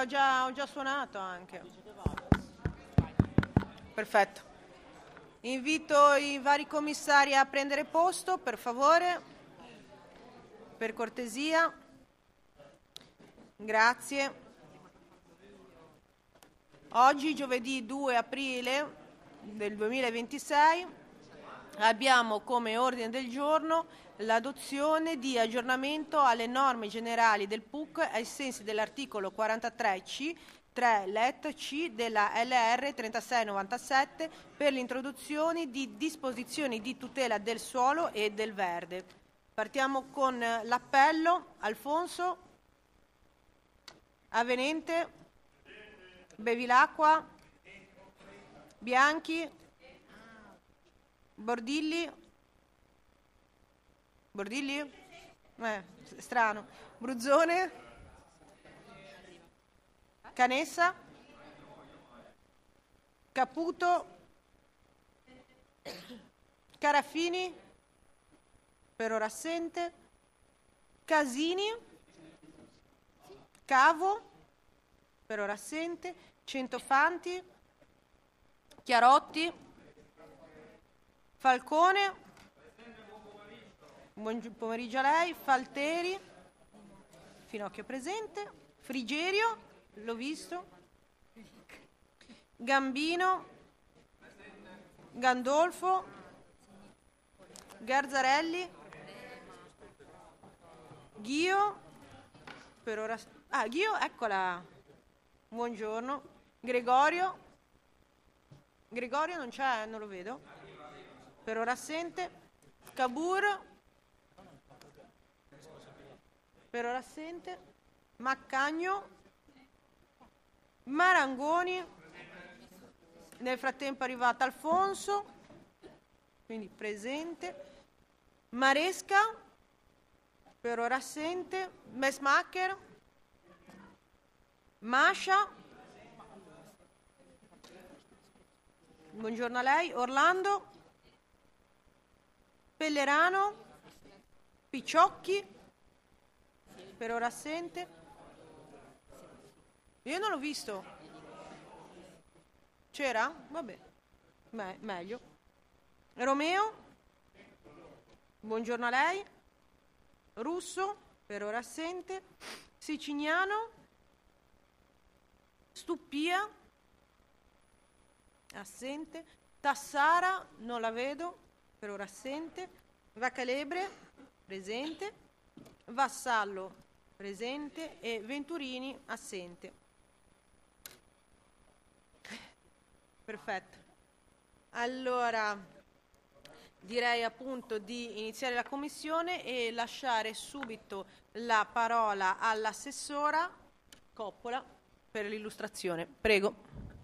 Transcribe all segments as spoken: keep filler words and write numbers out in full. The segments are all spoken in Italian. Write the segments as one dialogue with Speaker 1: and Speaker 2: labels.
Speaker 1: ho già, ho già suonato anche. Perfetto. Invito i vari commissari a prendere posto, per favore, per cortesia. Grazie. Oggi, giovedì due aprile del duemilaventisei, abbiamo come ordine del giorno l'adozione di aggiornamento alle norme generali del P U C ai sensi dell'articolo quarantatré C tre let C della L R trentasei novantasette per l'introduzione di disposizioni di tutela del suolo e del verde. Partiamo con l'appello. Alfonso? Avvenente? Bevilacqua? Bianchi? Bordilli? Bordilli? Eh, strano. Bruzzone? Canessa? Caputo? Carafini? Per ora assente. Casini? Cavo? Per ora assente. Centofanti? Chiarotti? Falcone? Buon pomeriggio a lei. Falteri? Finocchio presente. Frigerio? L'ho visto. Gambino? Gandolfo? Garzarelli? Ghio? Per ora... Ah, Ghio, eccola. Buongiorno. Gregorio? Gregorio non c'è, non lo vedo. Per ora assente. Cabur? Per ora assente. Maccagno? Marangoni? Nel frattempo è arrivato Alfonso, quindi presente. Maresca? Per ora assente. Messmacher? Mascia? Buongiorno a lei. Orlando? Pellerano? Picciocchi? Per ora assente. Io non l'ho visto. C'era? Vabbè, Me- meglio. Romeo? Buongiorno a lei. Russo? Per ora assente. Siciliano? Stuppia? Assente. Tassara? Non la vedo. Per ora assente. Vacalebre? Presente. Vassallo? Presente. E Venturini? Assente. Perfetto. Allora, direi appunto di iniziare la commissione e lasciare subito la parola all'assessora Coppola per l'illustrazione. Prego.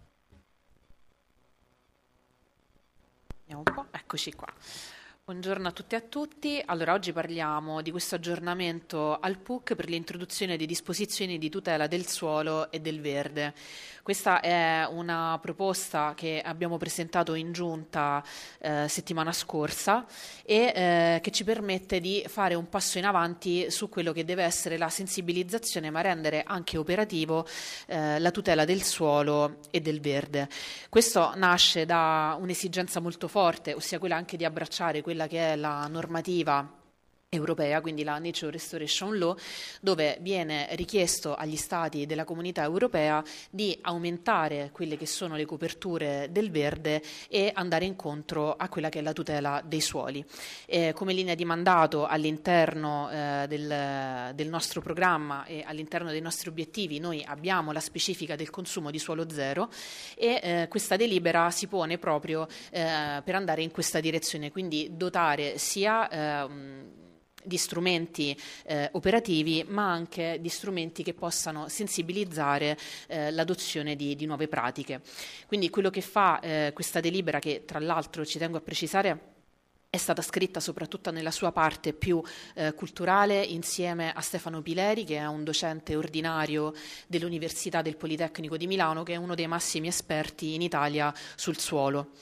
Speaker 2: Vediamo un po'. Eccoci qua. Buongiorno a tutti e a tutti. Allora, oggi parliamo di questo aggiornamento al P U C per l'introduzione di disposizioni di tutela del suolo e del verde. Questa è una proposta che abbiamo presentato in giunta eh, settimana scorsa e eh, che ci permette di fare un passo in avanti su quello che deve essere la sensibilizzazione, ma rendere anche operativo eh, la tutela del suolo e del verde. Questo nasce da un'esigenza molto forte, ossia quella anche di abbracciare quella che è la normativa europea, quindi la Nature Restoration Law, dove viene richiesto agli Stati della Comunità Europea di aumentare quelle che sono le coperture del verde e andare incontro a quella che è la tutela dei suoli. Eh, come linea di mandato all'interno eh, del, del nostro programma e all'interno dei nostri obiettivi noi abbiamo la specifica del consumo di suolo zero e eh, questa delibera si pone proprio eh, per andare in questa direzione, quindi dotare sia eh, di strumenti eh, operativi, ma anche di strumenti che possano sensibilizzare eh, l'adozione di, di nuove pratiche. Quindi quello che fa eh, questa delibera, che tra l'altro ci tengo a precisare è stata scritta soprattutto nella sua parte più eh, culturale insieme a Stefano Pileri, che è un docente ordinario dell'Università del Politecnico di Milano, che è uno dei massimi esperti in Italia sul suolo.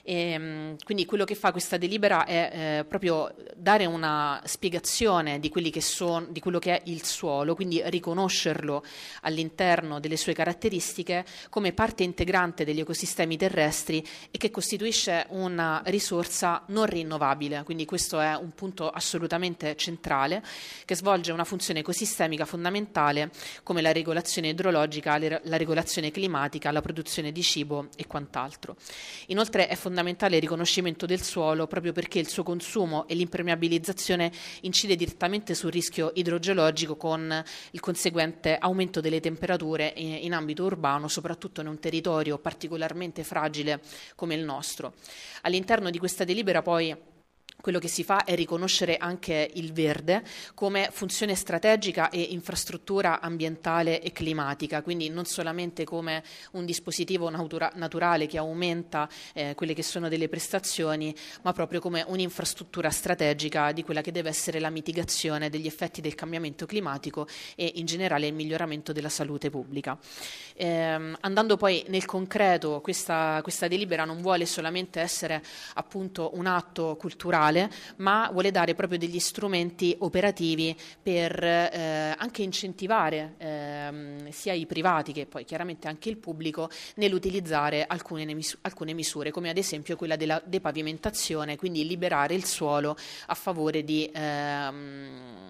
Speaker 2: E, quindi quello che fa questa delibera è eh, proprio dare una spiegazione di, quelli che son, di quello che è il suolo, quindi riconoscerlo all'interno delle sue caratteristiche come parte integrante degli ecosistemi terrestri e che costituisce una risorsa non rinnovabile. Quindi questo è un punto assolutamente centrale, che svolge una funzione ecosistemica fondamentale come la regolazione idrologica, la regolazione climatica, la produzione di cibo e quant'altro. Inoltre è fondamentale fondamentale il riconoscimento del suolo proprio perché il suo consumo e l'impermeabilizzazione incide direttamente sul rischio idrogeologico con il conseguente aumento delle temperature in ambito urbano, soprattutto in un territorio particolarmente fragile come il nostro. All'interno di questa delibera poi quello che si fa è riconoscere anche il verde come funzione strategica e infrastruttura ambientale e climatica, quindi non solamente come un dispositivo natura- naturale che aumenta eh, quelle che sono delle prestazioni, ma proprio come un'infrastruttura strategica di quella che deve essere la mitigazione degli effetti del cambiamento climatico e in generale il miglioramento della salute pubblica. Eh, andando poi nel concreto, questa, questa delibera non vuole solamente essere appunto un atto culturale, ma vuole dare proprio degli strumenti operativi per eh, anche incentivare eh, sia i privati che poi chiaramente anche il pubblico nell'utilizzare alcune, mis- alcune misure, come ad esempio quella della depavimentazione, quindi liberare il suolo a favore di ehm,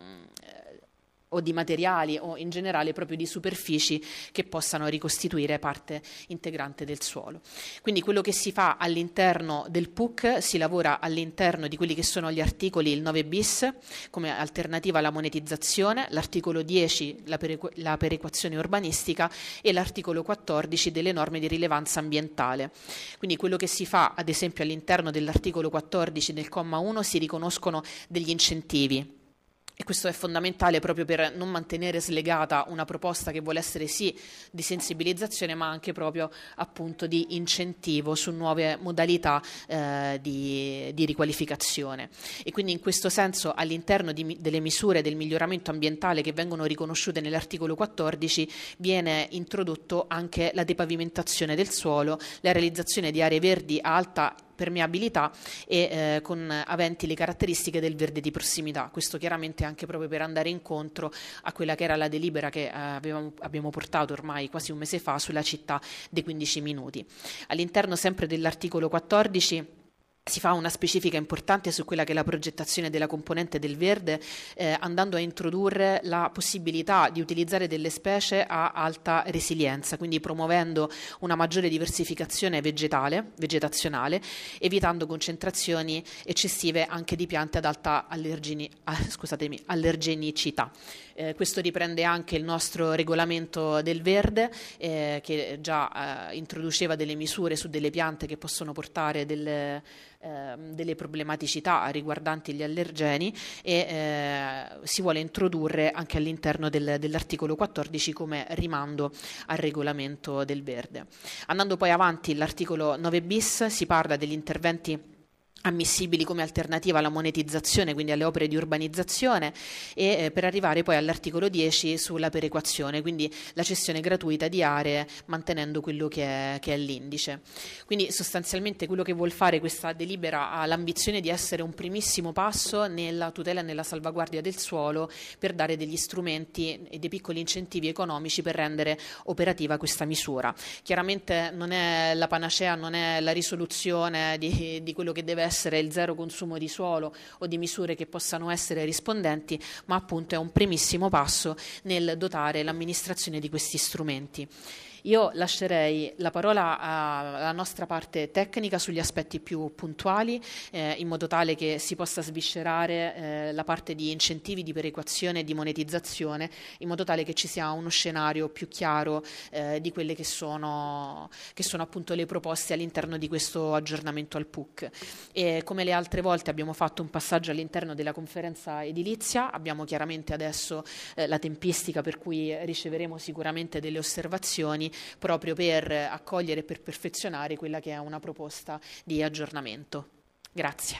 Speaker 2: o di materiali o in generale proprio di superfici che possano ricostituire parte integrante del suolo. Quindi quello che si fa all'interno del P U C, si lavora all'interno di quelli che sono gli articoli, il nove bis come alternativa alla monetizzazione, l'articolo dieci la, perequ- la perequazione urbanistica e l'articolo quattordici delle norme di rilevanza ambientale. Quindi quello che si fa ad esempio all'interno dell'articolo quattordici del comma uno si riconoscono degli incentivi. E questo è fondamentale proprio per non mantenere slegata una proposta che vuole essere sì di sensibilizzazione, ma anche proprio appunto di incentivo su nuove modalità eh, di, di riqualificazione. E quindi in questo senso all'interno di, delle misure del miglioramento ambientale che vengono riconosciute nell'articolo quattordici viene introdotto anche la depavimentazione del suolo, la realizzazione di aree verdi a alta permeabilità e eh, con aventi le caratteristiche del verde di prossimità. Questo chiaramente anche proprio per andare incontro a quella che era la delibera che eh, avevamo, abbiamo portato ormai quasi un mese fa sulla città dei quindici minuti. All'interno sempre dell'articolo quattordici si fa una specifica importante su quella che è la progettazione della componente del verde, eh, andando a introdurre la possibilità di utilizzare delle specie a alta resilienza, quindi promuovendo una maggiore diversificazione vegetale, vegetazionale, evitando concentrazioni eccessive anche di piante ad alta allergeni, ah, scusatemi, allergenicità. Eh, questo riprende anche il nostro regolamento del verde, eh, che già eh, introduceva delle misure su delle piante che possono portare delle delle problematicità riguardanti gli allergeni e eh, si vuole introdurre anche all'interno del, dell'articolo quattordici come rimando al regolamento del verde. Andando poi avanti, l'articolo nove bis si parla degli interventi ammissibili come alternativa alla monetizzazione, quindi alle opere di urbanizzazione, e eh, per arrivare poi all'articolo dieci sulla perequazione, quindi la cessione gratuita di aree mantenendo quello che è, che è l'indice. Quindi sostanzialmente quello che vuol fare questa delibera ha l'ambizione di essere un primissimo passo nella tutela e nella salvaguardia del suolo per dare degli strumenti e dei piccoli incentivi economici per rendere operativa questa misura. Chiaramente non è la panacea, non è la risoluzione di, di quello che deve essere essere il zero consumo di suolo o di misure che possano essere rispondenti, ma appunto è un primissimo passo nel dotare l'amministrazione di questi strumenti. Io lascerei la parola alla nostra parte tecnica sugli aspetti più puntuali, eh, in modo tale che si possa sviscerare eh, la parte di incentivi, di perequazione e di monetizzazione, in modo tale che ci sia uno scenario più chiaro eh, di quelle che sono, che sono appunto le proposte all'interno di questo aggiornamento al P U C. E come le altre volte abbiamo fatto un passaggio all'interno della conferenza edilizia, abbiamo chiaramente adesso eh, la tempistica per cui riceveremo sicuramente delle osservazioni proprio per accogliere e per perfezionare quella che è una proposta di aggiornamento. Grazie.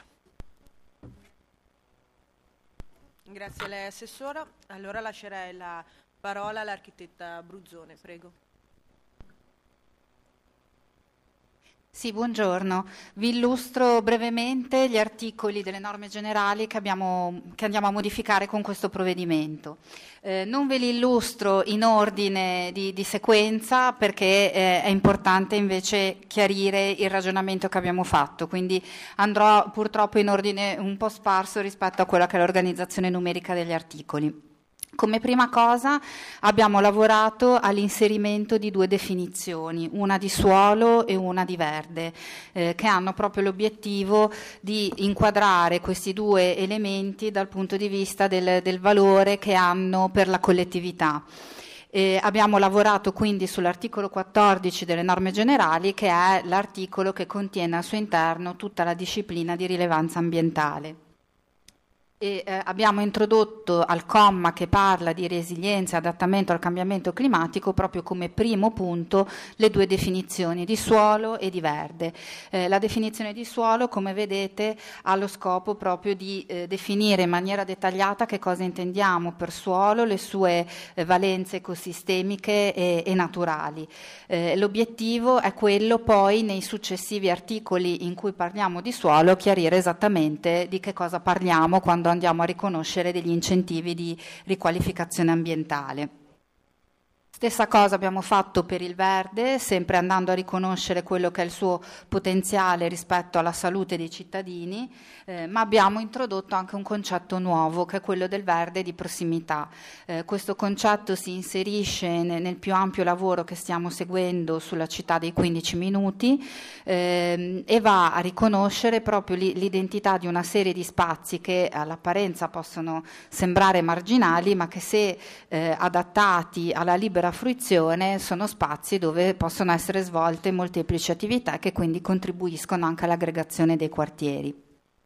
Speaker 1: Grazie a lei, Assessora. Allora lascerei la parola all'architetta Bruzzone, prego.
Speaker 3: Sì, buongiorno. Vi illustro brevemente gli articoli delle norme generali che, abbiamo, che andiamo a modificare con questo provvedimento. Eh, non ve li illustro in ordine di, di sequenza perché eh, è importante invece chiarire il ragionamento che abbiamo fatto, quindi andrò purtroppo in ordine un po' sparso rispetto a quella che è l'organizzazione numerica degli articoli. Come prima cosa abbiamo lavorato all'inserimento di due definizioni, una di suolo e una di verde, eh, che hanno proprio l'obiettivo di inquadrare questi due elementi dal punto di vista del, del valore che hanno per la collettività. Eh, abbiamo lavorato quindi sull'articolo quattordici delle norme generali, che è l'articolo che contiene al suo interno tutta la disciplina di rilevanza ambientale. E, eh, abbiamo introdotto al comma che parla di resilienza e adattamento al cambiamento climatico proprio come primo punto le due definizioni di suolo e di verde. Eh, la definizione di suolo, come vedete, ha lo scopo proprio di eh, definire in maniera dettagliata che cosa intendiamo per suolo, le sue eh, valenze ecosistemiche e, e naturali. Eh, l'obiettivo è quello poi nei successivi articoli in cui parliamo di suolo chiarire esattamente di che cosa parliamo quando andiamo a riconoscere degli incentivi di riqualificazione ambientale. Stessa cosa abbiamo fatto per il verde, sempre andando a riconoscere quello che è il suo potenziale rispetto alla salute dei cittadini, eh, ma abbiamo introdotto anche un concetto nuovo, che è quello del verde di prossimità. Eh, questo concetto si inserisce ne, nel più ampio lavoro che stiamo seguendo sulla città dei quindici minuti eh, e va a riconoscere proprio li, l'identità di una serie di spazi che all'apparenza possono sembrare marginali, ma che se eh, adattati alla libera fruizione sono spazi dove possono essere svolte molteplici attività che quindi contribuiscono anche all'aggregazione dei quartieri.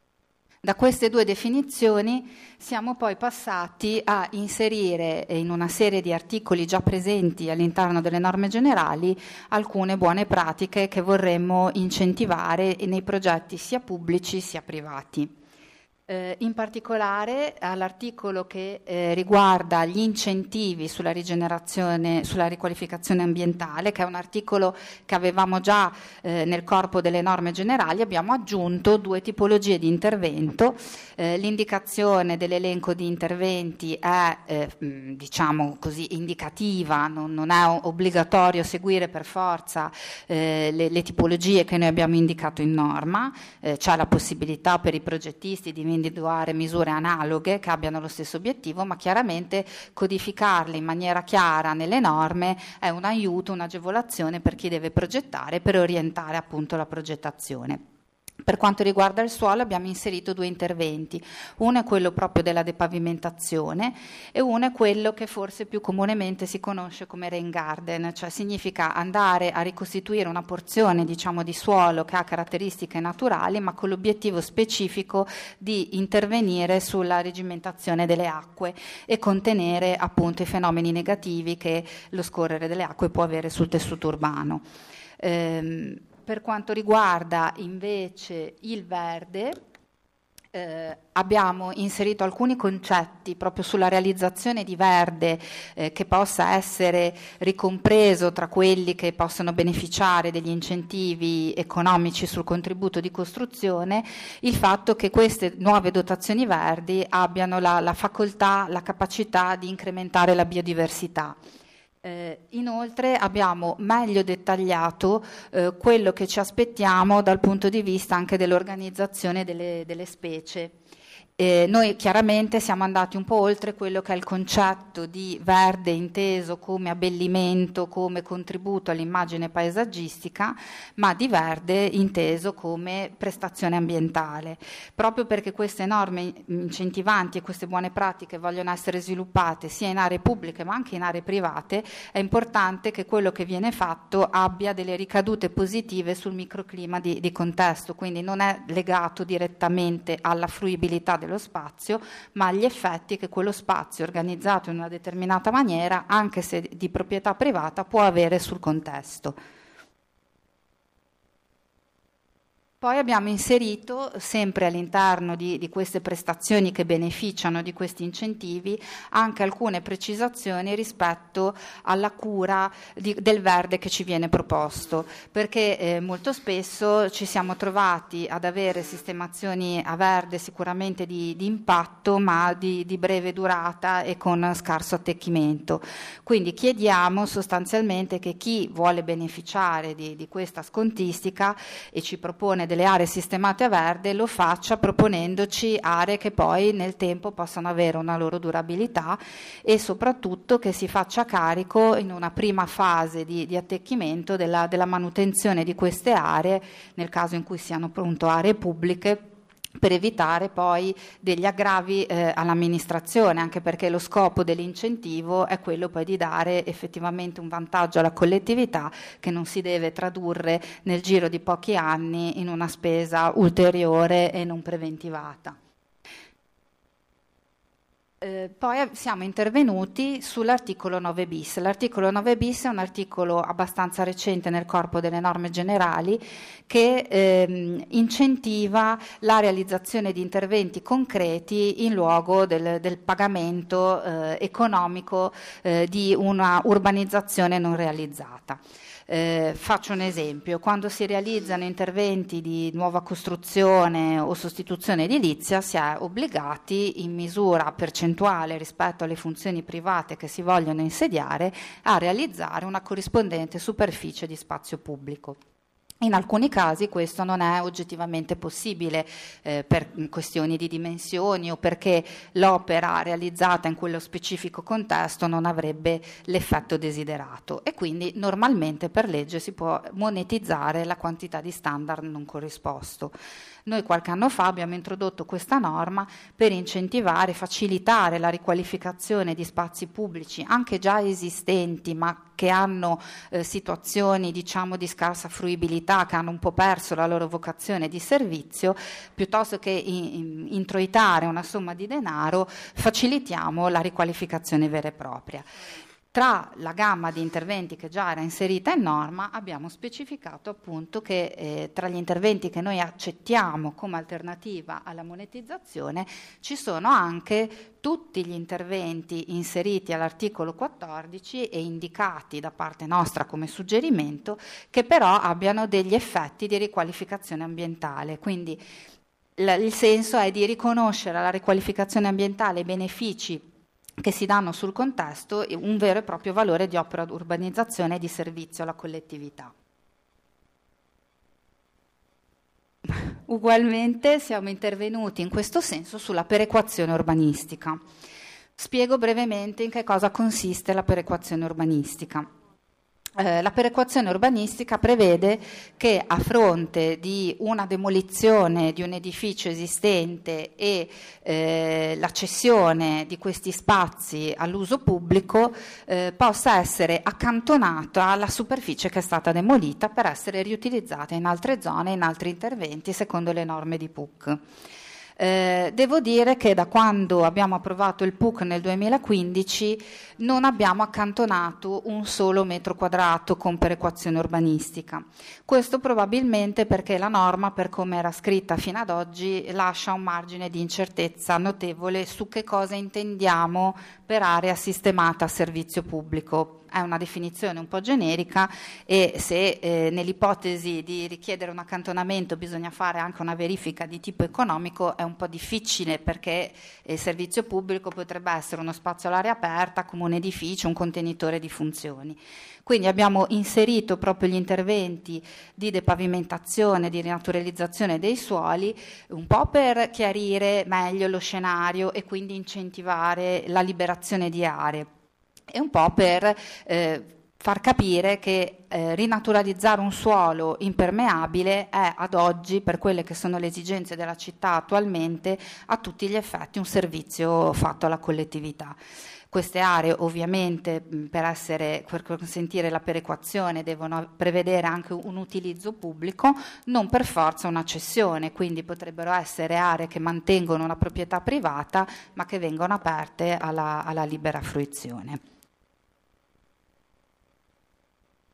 Speaker 3: Da queste due definizioni siamo poi passati a inserire in una serie di articoli già presenti all'interno delle norme generali alcune buone pratiche che vorremmo incentivare nei progetti sia pubblici sia privati. Eh, in particolare all'articolo che eh, riguarda gli incentivi sulla rigenerazione, sulla riqualificazione ambientale, che è un articolo che avevamo già eh, nel corpo delle norme generali, abbiamo aggiunto due tipologie di intervento. Eh, l'indicazione dell'elenco di interventi è eh, diciamo così indicativa, non, non è obbligatorio seguire per forza eh, le, le tipologie che noi abbiamo indicato in norma, eh, c'è la possibilità per i progettisti di individuare misure analoghe che abbiano lo stesso obiettivo, ma chiaramente codificarle in maniera chiara nelle norme è un aiuto, un'agevolazione per chi deve progettare, per orientare appunto la progettazione. Per quanto riguarda il suolo abbiamo inserito due interventi, uno è quello proprio della depavimentazione e uno è quello che forse più comunemente si conosce come rain garden, cioè significa andare a ricostituire una porzione diciamo di suolo che ha caratteristiche naturali ma con l'obiettivo specifico di intervenire sulla regimentazione delle acque e contenere appunto i fenomeni negativi che lo scorrere delle acque può avere sul tessuto urbano. Ehm, Per quanto riguarda invece il verde, eh, abbiamo inserito alcuni concetti proprio sulla realizzazione di verde eh, che possa essere ricompreso tra quelli che possono beneficiare degli incentivi economici sul contributo di costruzione, il fatto che queste nuove dotazioni verdi abbiano la, la facoltà, la capacità di incrementare la biodiversità. Eh, inoltre abbiamo meglio dettagliato eh, quello che ci aspettiamo dal punto di vista anche dell'organizzazione delle, delle specie. Eh, noi chiaramente siamo andati un po' oltre quello che è il concetto di verde inteso come abbellimento, come contributo all'immagine paesaggistica, ma di verde inteso come prestazione ambientale. Proprio perché queste norme incentivanti e queste buone pratiche vogliono essere sviluppate sia in aree pubbliche ma anche in aree private, è importante che quello che viene fatto abbia delle ricadute positive sul microclima di, di contesto, quindi non è legato direttamente alla fruibilità dello spazio, ma agli effetti che quello spazio organizzato in una determinata maniera, anche se di proprietà privata, può avere sul contesto. Poi abbiamo inserito, sempre all'interno di, di queste prestazioni che beneficiano di questi incentivi, anche alcune precisazioni rispetto alla cura di, del verde che ci viene proposto, perché eh, molto spesso ci siamo trovati ad avere sistemazioni a verde sicuramente di, di impatto, ma di, di breve durata e con scarso attecchimento. Quindi chiediamo sostanzialmente che chi vuole beneficiare di, di questa scontistica e ci propone delle aree sistemate a verde lo faccia proponendoci aree che poi nel tempo possano avere una loro durabilità e soprattutto che si faccia carico in una prima fase di, di attecchimento della, della manutenzione di queste aree nel caso in cui siano appunto aree pubbliche, per evitare poi degli aggravi eh, all'amministrazione, anche perché lo scopo dell'incentivo è quello poi di dare effettivamente un vantaggio alla collettività che non si deve tradurre nel giro di pochi anni in una spesa ulteriore e non preventivata. Eh, poi siamo intervenuti sull'articolo nove bis. L'articolo nove bis è un articolo abbastanza recente nel corpo delle norme generali che ehm, incentiva la realizzazione di interventi concreti in luogo del, del pagamento eh, economico eh, di una urbanizzazione non realizzata. Eh, faccio un esempio: quando si realizzano interventi di nuova costruzione o sostituzione edilizia si è obbligati in misura percentuale rispetto alle funzioni private che si vogliono insediare a realizzare una corrispondente superficie di spazio pubblico. In alcuni casi questo non è oggettivamente possibile eh, per questioni di dimensioni o perché l'opera realizzata in quello specifico contesto non avrebbe l'effetto desiderato e quindi normalmente per legge si può monetizzare la quantità di standard non corrisposto. Noi qualche anno fa abbiamo introdotto questa norma per incentivare e facilitare la riqualificazione di spazi pubblici anche già esistenti ma che hanno eh, situazioni diciamo di scarsa fruibilità, che hanno un po' perso la loro vocazione di servizio, piuttosto che in, in, introitare una somma di denaro facilitiamo la riqualificazione vera e propria. Tra la gamma di interventi che già era inserita in norma abbiamo specificato appunto che eh, tra gli interventi che noi accettiamo come alternativa alla monetizzazione ci sono anche tutti gli interventi inseriti all'articolo quattordici e indicati da parte nostra come suggerimento che però abbiano degli effetti di riqualificazione ambientale. Quindi l- il senso è di riconoscere alla riqualificazione ambientale i benefici che si danno sul contesto e un vero e proprio valore di opera d'urbanizzazione e di servizio alla collettività. Ugualmente siamo intervenuti in questo senso sulla perequazione urbanistica. Spiego brevemente in che cosa consiste la perequazione urbanistica. Eh, la perequazione urbanistica prevede che a fronte di una demolizione di un edificio esistente e eh, la cessione di questi spazi all'uso pubblico eh, possa essere accantonata la superficie che è stata demolita per essere riutilizzata in altre zone, in altri interventi secondo le norme di P U C. Eh, devo dire che da quando abbiamo approvato il P U C nel duemilaquindici non abbiamo accantonato un solo metro quadrato con perequazione urbanistica. Questo probabilmente perché la norma, per come era scritta fino ad oggi, lascia un margine di incertezza notevole su che cosa intendiamo per area sistemata a servizio pubblico. È una definizione un po' generica e se eh, nell'ipotesi di richiedere un accantonamento bisogna fare anche una verifica di tipo economico è un po' difficile perché il servizio pubblico potrebbe essere uno spazio all'aria aperta come un edificio, un contenitore di funzioni. Quindi abbiamo inserito proprio gli interventi di depavimentazione, di rinaturalizzazione dei suoli, un po' per chiarire meglio lo scenario e quindi incentivare la liberazione di aree, e un po' per eh, far capire che eh, rinaturalizzare un suolo impermeabile è ad oggi, per quelle che sono le esigenze della città attualmente, a tutti gli effetti un servizio fatto alla collettività. Queste aree ovviamente per, essere, per consentire la perequazione devono prevedere anche un utilizzo pubblico, non per forza una cessione, quindi potrebbero essere aree che mantengono una proprietà privata ma che vengono aperte alla, alla libera fruizione.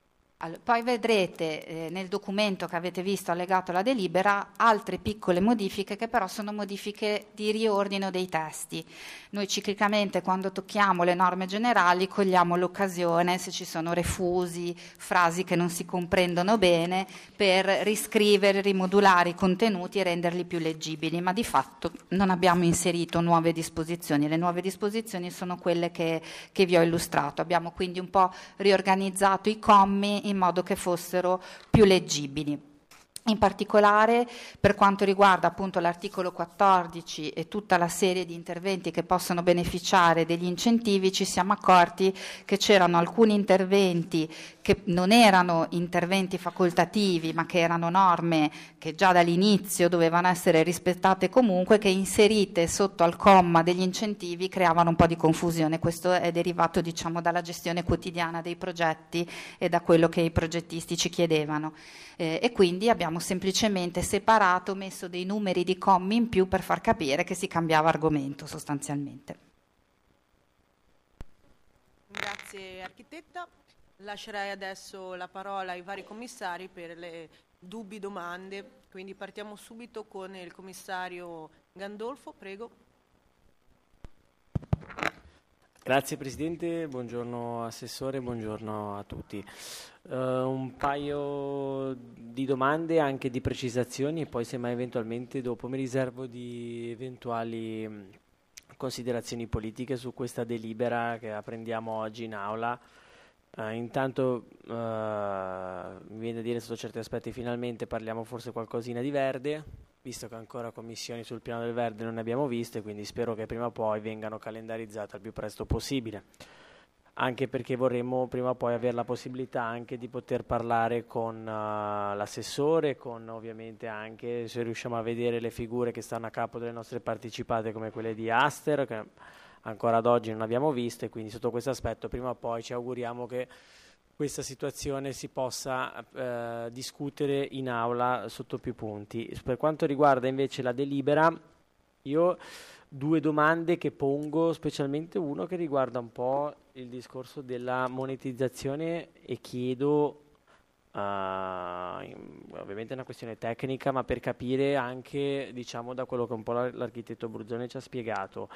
Speaker 3: Allora, poi vedrete eh, nel documento che avete visto allegato alla delibera altre piccole modifiche che però sono modifiche di riordino dei testi. Noi ciclicamente quando tocchiamo le norme generali cogliamo l'occasione, se ci sono refusi, frasi che non si comprendono bene, per riscrivere, rimodulare i contenuti e renderli più leggibili, ma di fatto non abbiamo inserito nuove disposizioni. Le nuove disposizioni sono quelle che, che vi ho illustrato. Abbiamo quindi un po' riorganizzato i commi in modo che fossero più leggibili. In particolare per quanto riguarda appunto l'articolo quattordici e tutta la serie di interventi che possono beneficiare degli incentivi, ci siamo accorti che c'erano alcuni interventi che non erano interventi facoltativi ma che erano norme che già dall'inizio dovevano essere rispettate comunque, che inserite sotto al comma degli incentivi creavano un po' di confusione. Questo è derivato diciamo dalla gestione quotidiana dei progetti e da quello che i progettisti ci chiedevano. Eh, e quindi abbiamo semplicemente separato, messo dei numeri di commi in più per far capire che si cambiava argomento sostanzialmente.
Speaker 1: Grazie architetta. Lascerei adesso la parola ai vari commissari per le dubbi domande, quindi partiamo subito con il commissario Gandolfo, prego.
Speaker 4: Grazie Presidente, buongiorno Assessore, buongiorno a tutti. Uh, un paio di domande, anche di precisazioni, e poi se mai eventualmente dopo mi riservo di eventuali mh, considerazioni politiche su questa delibera che apprendiamo oggi in aula. Uh, intanto uh, mi viene da dire sotto certi aspetti finalmente parliamo forse qualcosina di verde, visto che ancora commissioni sul piano del verde non ne abbiamo viste, quindi spero che prima o poi vengano calendarizzate al più presto possibile, anche perché vorremmo prima o poi avere la possibilità anche di poter parlare con uh, l'assessore, con ovviamente anche se riusciamo a vedere le figure che stanno a capo delle nostre partecipate come quelle di Aster, che ancora ad oggi non abbiamo viste, quindi sotto questo aspetto prima o poi ci auguriamo che questa situazione si possa eh, discutere in aula sotto più punti. Per quanto riguarda invece la delibera, io due domande che pongo, specialmente uno che riguarda un po' il discorso della monetizzazione e chiedo, uh, ovviamente è una questione tecnica, ma per capire anche diciamo da quello che un po' l'architetto Bruzzone ci ha spiegato.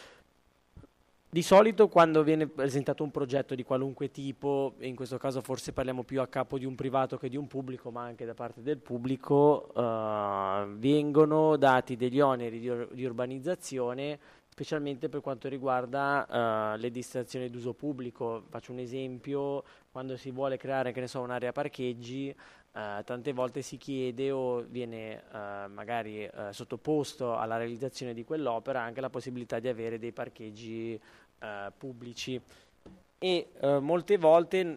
Speaker 4: Di solito quando viene presentato un progetto di qualunque tipo, e in questo caso forse parliamo più a capo di un privato che di un pubblico, ma anche da parte del pubblico, uh, vengono dati degli oneri di, ur- di urbanizzazione, specialmente per quanto riguarda uh, le destinazioni d'uso pubblico. Faccio un esempio: quando si vuole creare, che ne so, un'area parcheggi, Uh, tante volte si chiede o viene uh, magari uh, sottoposto alla realizzazione di quell'opera anche la possibilità di avere dei parcheggi uh, pubblici, e uh, molte volte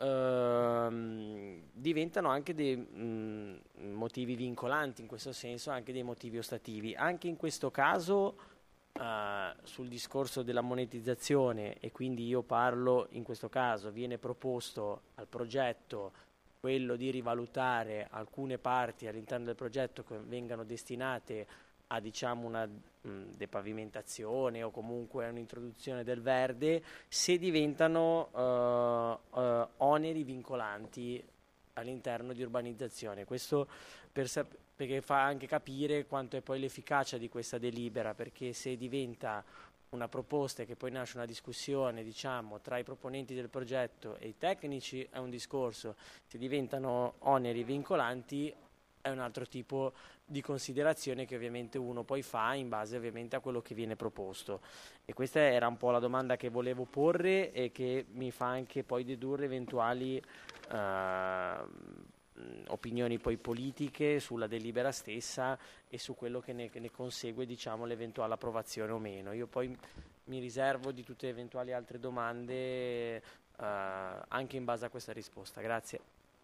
Speaker 4: uh, diventano anche dei mh, motivi vincolanti, in questo senso anche dei motivi ostativi. Anche in questo caso uh, sul discorso della monetizzazione, e quindi io parlo in questo caso, viene proposto al progetto quello di rivalutare alcune parti all'interno del progetto che vengano destinate a diciamo una mh, depavimentazione o comunque un'introduzione del verde, se diventano uh, uh, oneri vincolanti all'interno di urbanizzazione. Questo per sap- perché fa anche capire quanto è poi l'efficacia di questa delibera, perché se diventa una proposta e che poi nasce una discussione diciamo tra i proponenti del progetto e i tecnici è un discorso, se diventano oneri vincolanti è un altro tipo di considerazione che ovviamente uno poi fa in base ovviamente a quello che viene proposto. E questa era un po' la domanda che volevo porre e che mi fa anche poi dedurre eventuali uh, opinioni poi politiche sulla delibera stessa e su quello che ne, che ne consegue diciamo l'eventuale approvazione o meno. Io poi mi riservo di tutte eventuali altre domande uh, anche in base a questa risposta. Grazie.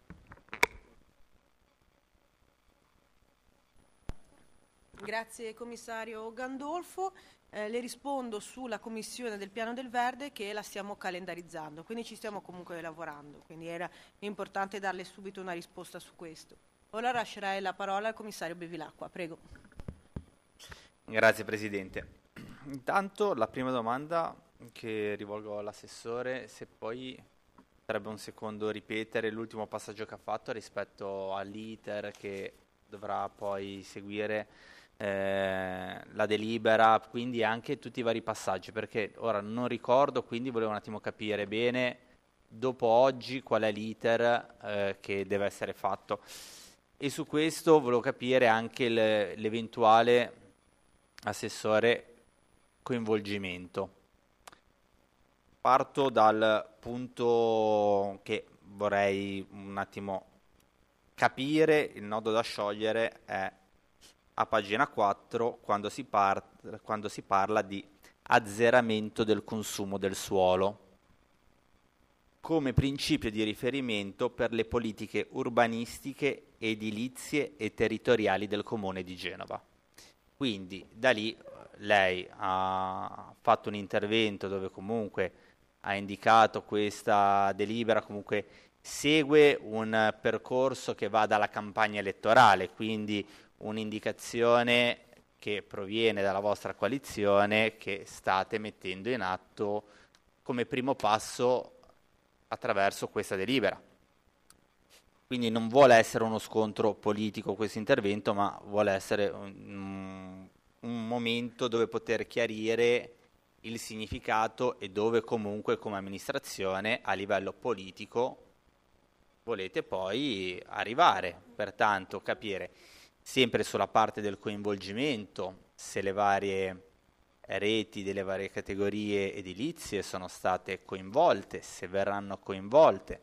Speaker 1: Grazie commissario Gandolfo. Eh, le rispondo sulla commissione del piano del verde che la stiamo calendarizzando, quindi ci stiamo comunque lavorando, quindi era importante darle subito una risposta su questo. Ora lascerei la parola al commissario Bevilacqua, prego.
Speaker 5: Grazie Presidente. Intanto la prima domanda che rivolgo all'assessore, se poi potrebbe un secondo ripetere l'ultimo passaggio che ha fatto rispetto all'iter che dovrà poi seguire eh, la delibera, quindi anche tutti i vari passaggi, perché ora non ricordo, quindi volevo un attimo capire bene dopo oggi qual è l'iter eh, che deve essere fatto. E su questo volevo capire anche le, l'eventuale assessore coinvolgimento. Parto dal punto che vorrei un attimo capire, il nodo da sciogliere è a pagina quattro quando si, par- quando si parla di azzeramento del consumo del suolo come principio di riferimento per le politiche urbanistiche, edilizie e territoriali del Comune di Genova. Quindi da lì lei ha fatto un intervento dove comunque ha indicato questa delibera, comunque segue un percorso che va dalla campagna elettorale, quindi un'indicazione che proviene dalla vostra coalizione che state mettendo in atto come primo passo attraverso questa delibera. Quindi non vuole essere uno scontro politico questo intervento, ma vuole essere un, un momento dove poter chiarire il significato e dove comunque come amministrazione a livello politico volete poi arrivare. Pertanto capire sempre sulla parte del coinvolgimento se le varie reti delle varie categorie edilizie sono state coinvolte, se verranno coinvolte,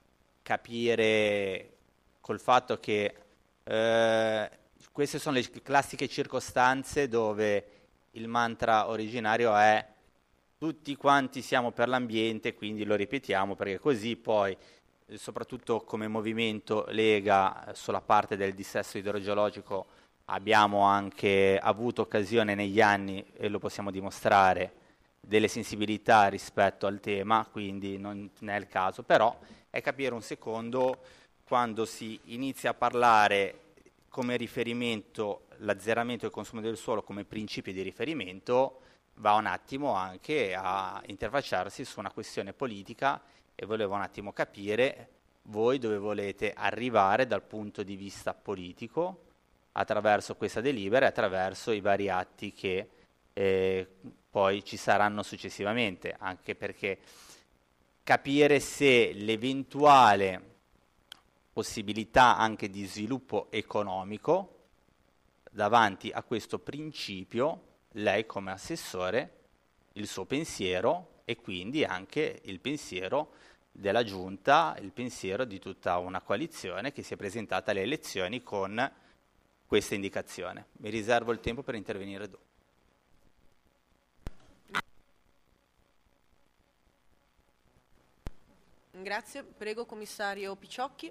Speaker 5: capire col fatto che eh, queste sono le classiche circostanze dove il mantra originario è tutti quanti siamo per l'ambiente, quindi lo ripetiamo perché così poi, soprattutto come movimento Lega sulla parte del dissesto idrogeologico, abbiamo anche avuto occasione negli anni, e lo possiamo dimostrare, delle sensibilità rispetto al tema, quindi non è il caso, però è capire un secondo quando si inizia a parlare come riferimento, l'azzeramento del consumo del suolo come principio di riferimento, va un attimo anche a interfacciarsi su una questione politica e volevo un attimo capire voi dove volete arrivare dal punto di vista politico attraverso questa delibera e attraverso i vari atti che eh, poi ci saranno successivamente, anche perché capire se l'eventuale possibilità anche di sviluppo economico davanti a questo principio, lei come assessore, il suo pensiero e quindi anche il pensiero della Giunta, il pensiero di tutta una coalizione che si è presentata alle elezioni con questa indicazione. Mi riservo il tempo per intervenire dopo.
Speaker 1: Grazie, prego commissario Picciocchi.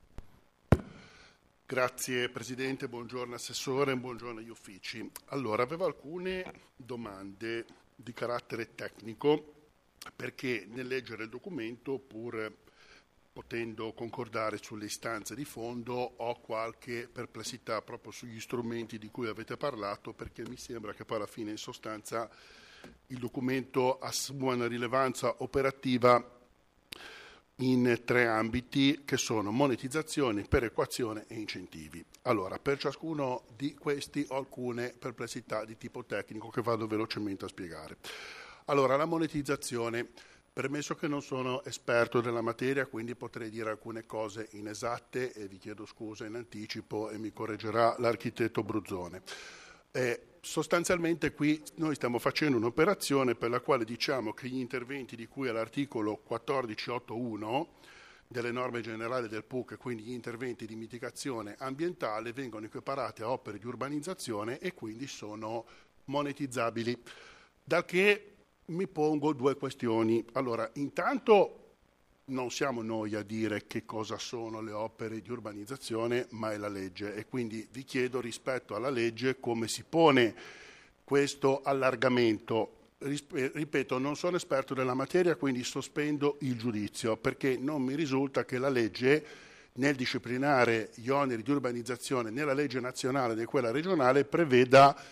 Speaker 6: Grazie Presidente, buongiorno Assessore, buongiorno agli uffici. Allora, avevo alcune domande di carattere tecnico perché nel leggere il documento, pur potendo concordare sulle istanze di fondo, ho qualche perplessità proprio sugli strumenti di cui avete parlato, perché mi sembra che poi alla fine in sostanza il documento assuma una rilevanza operativa in tre ambiti che sono monetizzazione, perequazione e incentivi. Allora, per ciascuno di questi ho alcune perplessità di tipo tecnico che vado velocemente a spiegare. Allora, la monetizzazione, premesso che non sono esperto della materia, quindi potrei dire alcune cose inesatte e vi chiedo scusa in anticipo e mi correggerà l'architetto Bruzzone. Eh, sostanzialmente qui noi stiamo facendo un'operazione per la quale diciamo che gli interventi di cui all'articolo quattordici otto uno delle norme generali del P U C, quindi gli interventi di mitigazione ambientale, vengono equiparati a opere di urbanizzazione e quindi sono monetizzabili. Dal che mi pongo due questioni. Allora, intanto non siamo noi a dire che cosa sono le opere di urbanizzazione, ma è la legge, e quindi vi chiedo rispetto alla legge come si pone questo allargamento. Ripeto, non sono esperto della materia, quindi sospendo il giudizio, perché non mi risulta che la legge, nel disciplinare gli oneri di urbanizzazione nella legge nazionale e quella regionale, preveda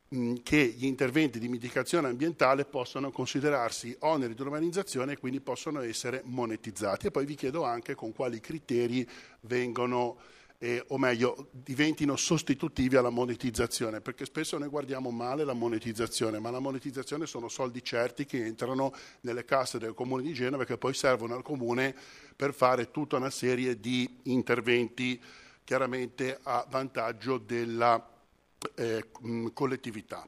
Speaker 6: che gli interventi di mitigazione ambientale possono considerarsi oneri di urbanizzazione e quindi possono essere monetizzati. E poi vi chiedo anche con quali criteri vengono, eh, o meglio, diventino sostitutivi alla monetizzazione, perché spesso noi guardiamo male la monetizzazione, ma la monetizzazione sono soldi certi che entrano nelle casse del Comune di Genova e che poi servono al Comune per fare tutta una serie di interventi chiaramente a vantaggio della Eh, collettività.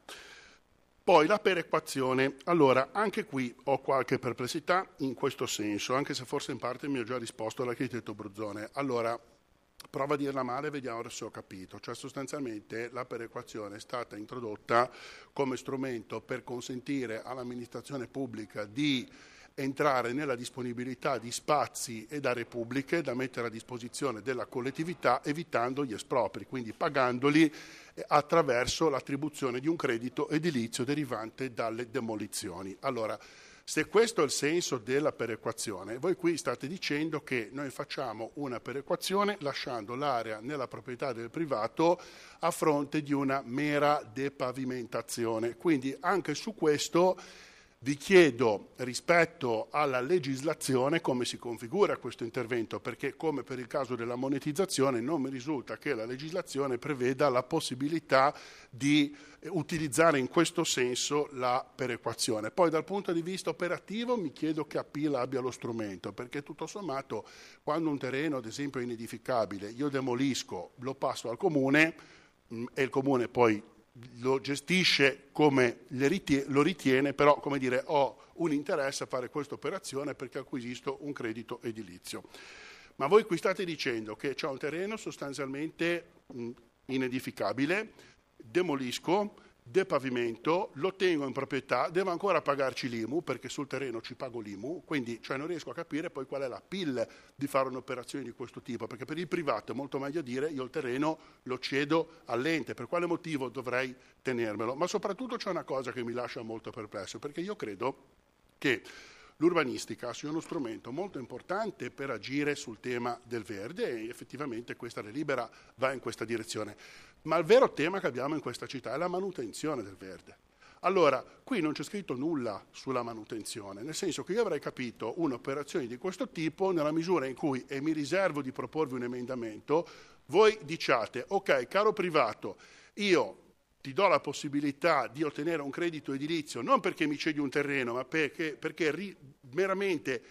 Speaker 6: Poi la perequazione. Allora, anche qui ho qualche perplessità in questo senso, anche se forse in parte mi ho già risposto l'architetto Bruzzone. Allora, prova a dirla male, vediamo se ho capito. Cioè, sostanzialmente la perequazione è stata introdotta come strumento per consentire all'amministrazione pubblica di entrare nella disponibilità di spazi ed aree pubbliche da mettere a disposizione della collettività, evitando gli espropri, quindi pagandoli attraverso l'attribuzione di un credito edilizio derivante dalle demolizioni. Allora, se questo è il senso della perequazione, voi qui state dicendo che noi facciamo una perequazione lasciando l'area nella proprietà del privato a fronte di una mera depavimentazione. Quindi anche su questo vi chiedo, rispetto alla legislazione, come si configura questo intervento, perché come per il caso della monetizzazione non mi risulta che la legislazione preveda la possibilità di utilizzare in questo senso la perequazione. Poi dal punto di vista operativo mi chiedo che appeal abbia lo strumento, perché tutto sommato quando un terreno ad esempio è inedificabile, io demolisco, lo passo al Comune mh, e il Comune poi lo gestisce come lo ritiene, però come dire, ho un interesse a fare questa operazione perché acquisisco un credito edilizio. Ma voi qui state dicendo che c'è un terreno sostanzialmente mh, inedificabile, demolisco, depavimento, lo tengo in proprietà, devo ancora pagarci l'I M U perché sul terreno ci pago l'I M U, quindi cioè, non riesco a capire poi qual è la P I L di fare un'operazione di questo tipo, perché per il privato è molto meglio dire io il terreno lo cedo all'ente, per quale motivo dovrei tenermelo? Ma soprattutto c'è una cosa che mi lascia molto perplesso, perché io credo che l'urbanistica sia uno strumento molto importante per agire sul tema del verde e effettivamente questa delibera va in questa direzione. Ma il vero tema che abbiamo in questa città è la manutenzione del verde. Allora, qui non c'è scritto nulla sulla manutenzione, nel senso che io avrei capito un'operazione di questo tipo nella misura in cui, e mi riservo di proporvi un emendamento, voi diciate, ok, caro privato, io ti do la possibilità di ottenere un credito edilizio non perché mi cedi un terreno, ma perché, perché ri, meramente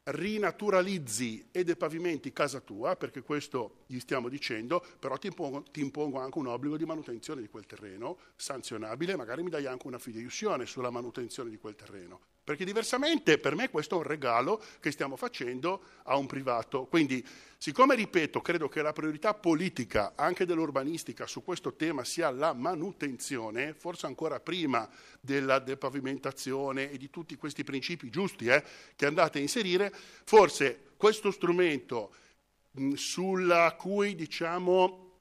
Speaker 6: rinaturalizzi e depavimenti casa tua, perché questo gli stiamo dicendo, però ti impongo, ti impongo anche un obbligo di manutenzione di quel terreno, sanzionabile, magari mi dai anche una fideiussione sulla manutenzione di quel terreno. Perché diversamente per me questo è un regalo che stiamo facendo a un privato. Quindi, siccome, ripeto, credo che la priorità politica anche dell'urbanistica su questo tema sia la manutenzione, forse ancora prima della depavimentazione e di tutti questi principi giusti eh, che andate a inserire, forse questo strumento mh, sulla cui, diciamo,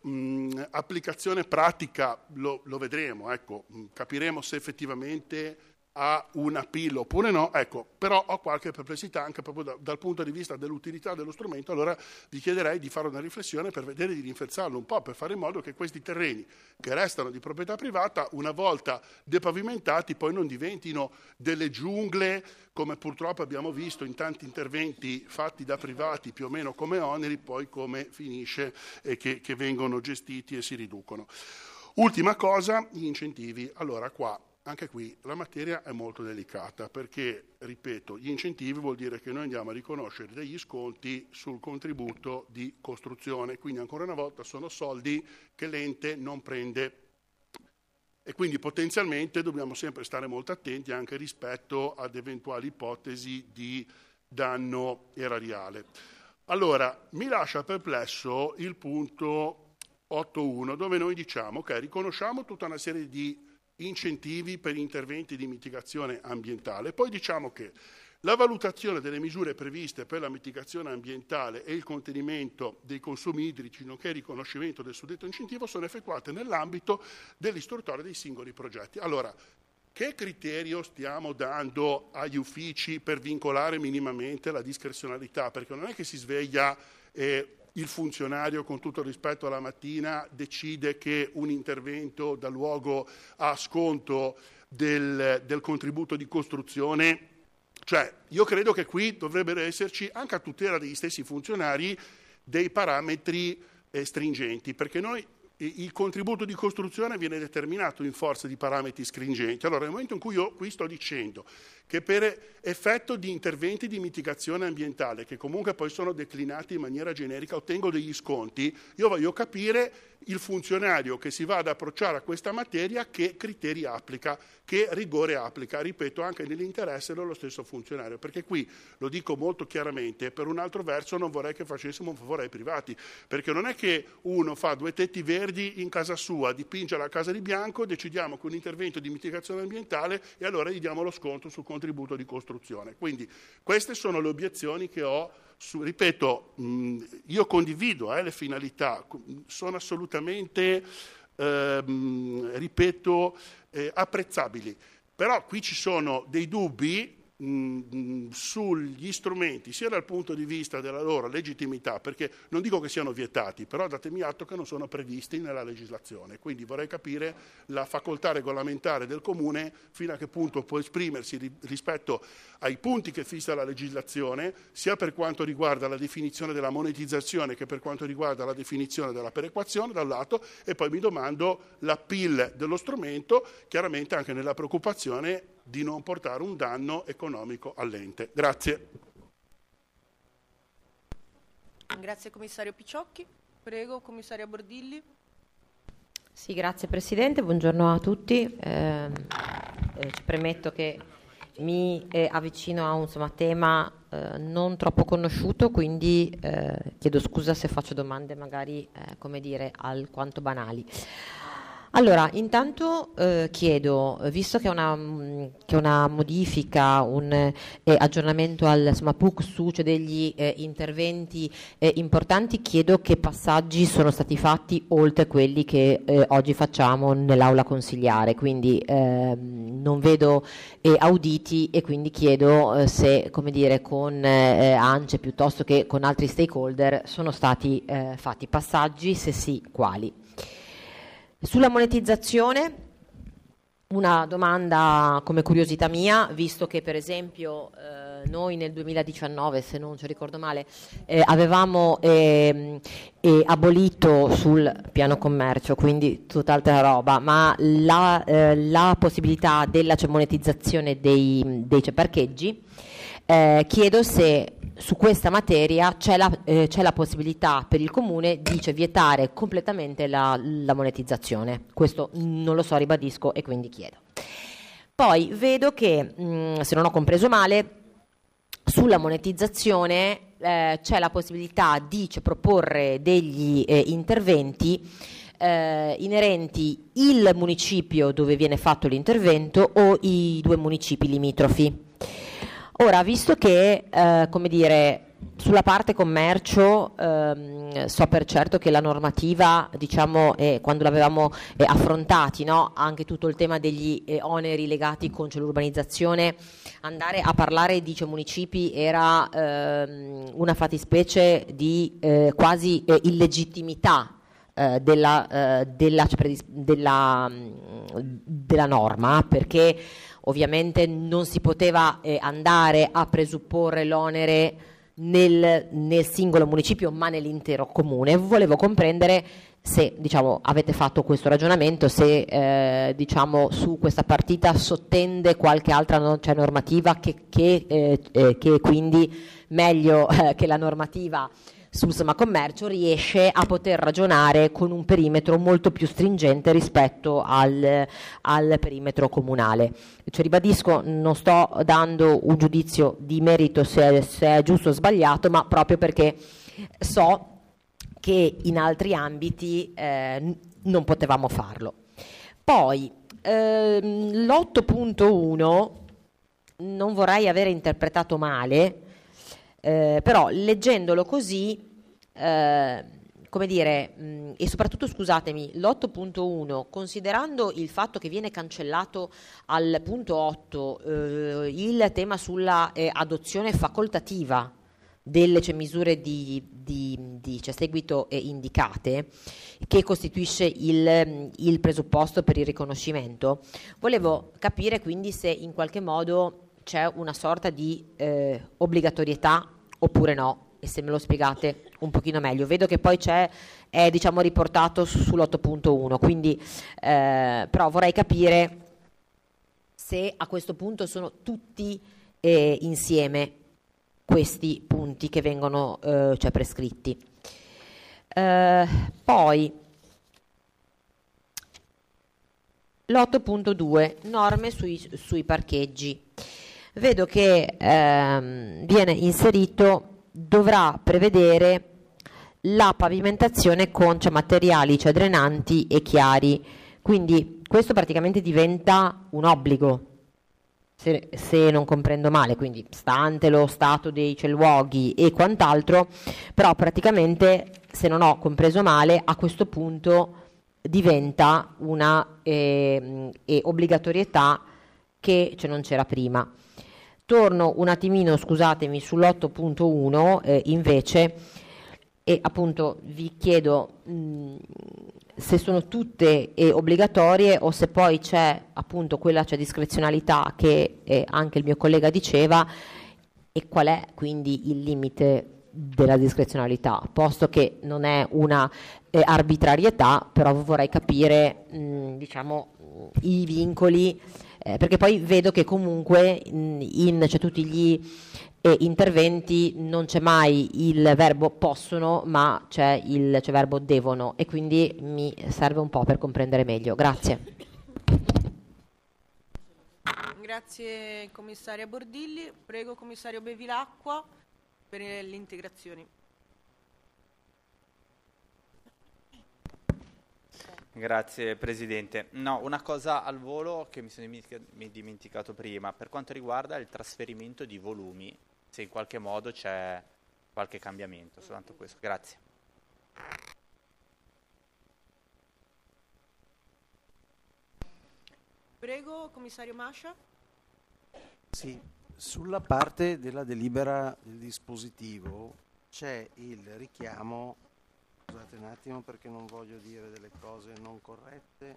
Speaker 6: mh, applicazione pratica lo, lo vedremo, ecco, mh, capiremo se effettivamente ha una P I L oppure no, ecco, però ho qualche perplessità anche proprio da, dal punto di vista dell'utilità dello strumento, allora vi chiederei di fare una riflessione per vedere di rinforzarlo un po', per fare in modo che questi terreni che restano di proprietà privata, una volta depavimentati, poi non diventino delle giungle, come purtroppo abbiamo visto in tanti interventi fatti da privati più o meno come oneri, poi come finisce e che, che vengono gestiti e si riducono. Ultima cosa, gli incentivi. Allora qua anche qui la materia è molto delicata perché, ripeto, gli incentivi vuol dire che noi andiamo a riconoscere degli sconti sul contributo di costruzione, quindi ancora una volta sono soldi che l'ente non prende e quindi potenzialmente dobbiamo sempre stare molto attenti anche rispetto ad eventuali ipotesi di danno erariale. Allora, mi lascia perplesso il punto otto punto uno dove noi diciamo che okay, riconosciamo tutta una serie di incentivi per interventi di mitigazione ambientale. Poi diciamo che la valutazione delle misure previste per la mitigazione ambientale e il contenimento dei consumi idrici, nonché il riconoscimento del suddetto incentivo, sono effettuate nell'ambito dell'istruttoria dei singoli progetti. Allora, che criterio stiamo dando agli uffici per vincolare minimamente la discrezionalità? Perché non è che si sveglia e il funzionario, con tutto il rispetto alla mattina, decide che un intervento dà luogo a sconto del, del contributo di costruzione. Cioè, io credo che qui dovrebbero esserci, anche a tutela degli stessi funzionari, dei parametri eh, stringenti, perché noi il contributo di costruzione viene determinato in forza di parametri stringenti. Allora, nel momento in cui io qui sto dicendo che per effetto di interventi di mitigazione ambientale, che comunque poi sono declinati in maniera generica, ottengo degli sconti, io voglio capire il funzionario che si va ad approcciare a questa materia che criteri applica, che rigore applica, ripeto, anche nell'interesse dello stesso funzionario, perché qui, lo dico molto chiaramente, per un altro verso non vorrei che facessimo un favore ai privati, perché non è che uno fa due tetti verdi in casa sua, dipinge la casa di bianco, decidiamo che un intervento di mitigazione ambientale e allora gli diamo lo sconto sul contributo di costruzione. Quindi queste sono le obiezioni che ho. Su, ripeto, mh, io condivido eh, le finalità, sono assolutamente, ehm, ripeto, eh, apprezzabili, però qui ci sono dei dubbi mh, sugli strumenti, sia dal punto di vista della loro legittimità, perché non dico che siano vietati, però datemi atto che non sono previsti nella legislazione, quindi vorrei capire la facoltà regolamentare del Comune fino a che punto può esprimersi ri- rispetto ai punti che fissa la legislazione, sia per quanto riguarda la definizione della monetizzazione che per quanto riguarda la definizione della perequazione da un lato, e poi mi domando l'appeal dello strumento, chiaramente anche nella preoccupazione di non portare un danno economico all'ente. Grazie.
Speaker 1: Grazie commissario Picciocchi. Prego commissaria Bordilli.
Speaker 7: Sì, grazie Presidente, buongiorno a tutti. Eh, eh, ci premetto che mi eh, avvicino a un insomma, tema eh, non troppo conosciuto, quindi eh, chiedo scusa se faccio domande magari, eh, come dire, alquanto banali. Allora, intanto eh, chiedo, visto che è una, che una modifica, un eh, aggiornamento al insomma, P U C su cioè degli eh, interventi eh, importanti, chiedo che passaggi sono stati fatti oltre quelli che eh, oggi facciamo nell'aula consigliare, quindi eh, non vedo eh, auditi e quindi chiedo eh, se, come dire, con eh, ANCE piuttosto che con altri stakeholder sono stati eh, fatti passaggi, se sì, quali. Sulla monetizzazione, una domanda come curiosità mia, visto che per esempio eh, noi nel duemiladiciannove, se non ci ricordo male, eh, avevamo eh, eh, abolito sul piano commercio, quindi tutt'altra roba, ma la, eh, la possibilità della cioè, monetizzazione dei, dei cioè, parcheggi, eh, chiedo se su questa materia c'è la, eh, c'è la possibilità per il Comune di cioè, vietare completamente la, la monetizzazione. Questo non lo so, ribadisco, e quindi chiedo. Poi vedo che, mh, se non ho compreso male, sulla monetizzazione eh, c'è la possibilità di cioè, proporre degli eh, interventi eh, inerenti il municipio dove viene fatto l'intervento o i due municipi limitrofi. Ora, visto che, eh, come dire, sulla parte commercio ehm, so per certo che la normativa, diciamo, eh, quando l'avevamo eh, affrontati, no? Anche tutto il tema degli eh, oneri legati con cioè, l'urbanizzazione, andare a parlare di cioè, municipi era ehm, una fattispecie di eh, quasi eh, illegittimità eh, della, eh, della, della, della norma, perché ovviamente non si poteva eh, andare a presupporre l'onere nel, nel singolo municipio ma nell'intero comune. Volevo comprendere se diciamo, avete fatto questo ragionamento, se eh, diciamo, su questa partita sottende qualche altra no, cioè normativa che, che, eh, eh, che quindi meglio eh, che la normativa sul insomma, commercio riesce a poter ragionare con un perimetro molto più stringente rispetto al, al perimetro comunale. Cioè, ribadisco, non sto dando un giudizio di merito se è, se è giusto o sbagliato, ma proprio perché so che in altri ambiti eh, non potevamo farlo. Poi ehm, l'otto punto uno non vorrei aver interpretato male, Eh, però leggendolo così, eh, come dire, mh, e soprattutto scusatemi, l'otto punto uno, considerando il fatto che viene cancellato al punto otto eh, il tema sulla eh, adozione facoltativa delle cioè, misure di, di, di cioè, seguito eh, indicate, che costituisce il, il presupposto per il riconoscimento, volevo capire quindi se in qualche modo c'è una sorta di eh, obbligatorietà oppure no, e se me lo spiegate un pochino meglio. Vedo che poi c'è, è diciamo riportato su, sull'otto punto uno, quindi eh, però vorrei capire se a questo punto sono tutti eh, insieme questi punti che vengono eh, cioè prescritti. Eh, poi l'otto punto due, norme sui, sui parcheggi. Vedo che ehm, viene inserito dovrà prevedere la pavimentazione con cioè, materiali cioè, drenanti e chiari, quindi questo praticamente diventa un obbligo, se, se non comprendo male, quindi stante lo stato dei cioè, luoghi e quant'altro, però praticamente se non ho compreso male a questo punto diventa una eh, eh, obbligatorietà che cioè, non c'era prima. Torno un attimino, scusatemi, sull'otto punto uno eh, invece, e appunto vi chiedo mh, se sono tutte eh, obbligatorie o se poi c'è appunto quella cioè, discrezionalità che eh, anche il mio collega diceva, e qual è quindi il limite della discrezionalità, posto che non è una eh, arbitrarietà, però vorrei capire mh, diciamo i vincoli. Eh, perché poi vedo che comunque in, in cioè, tutti gli eh, interventi non c'è mai il verbo possono, ma c'è il c'è verbo devono, e quindi mi serve un po' per comprendere meglio. Grazie.
Speaker 1: Grazie commissaria Bordilli. Prego commissario Bevilacqua per le integrazioni.
Speaker 5: Grazie Presidente. No, una cosa al volo che mi sono dimenticato prima, per quanto riguarda il trasferimento di volumi, se in qualche modo c'è qualche cambiamento, soltanto questo. Grazie.
Speaker 1: Prego commissario Mascia.
Speaker 8: Sì, sulla parte della delibera del dispositivo c'è il richiamo. Scusate un attimo perché non voglio dire delle cose non corrette.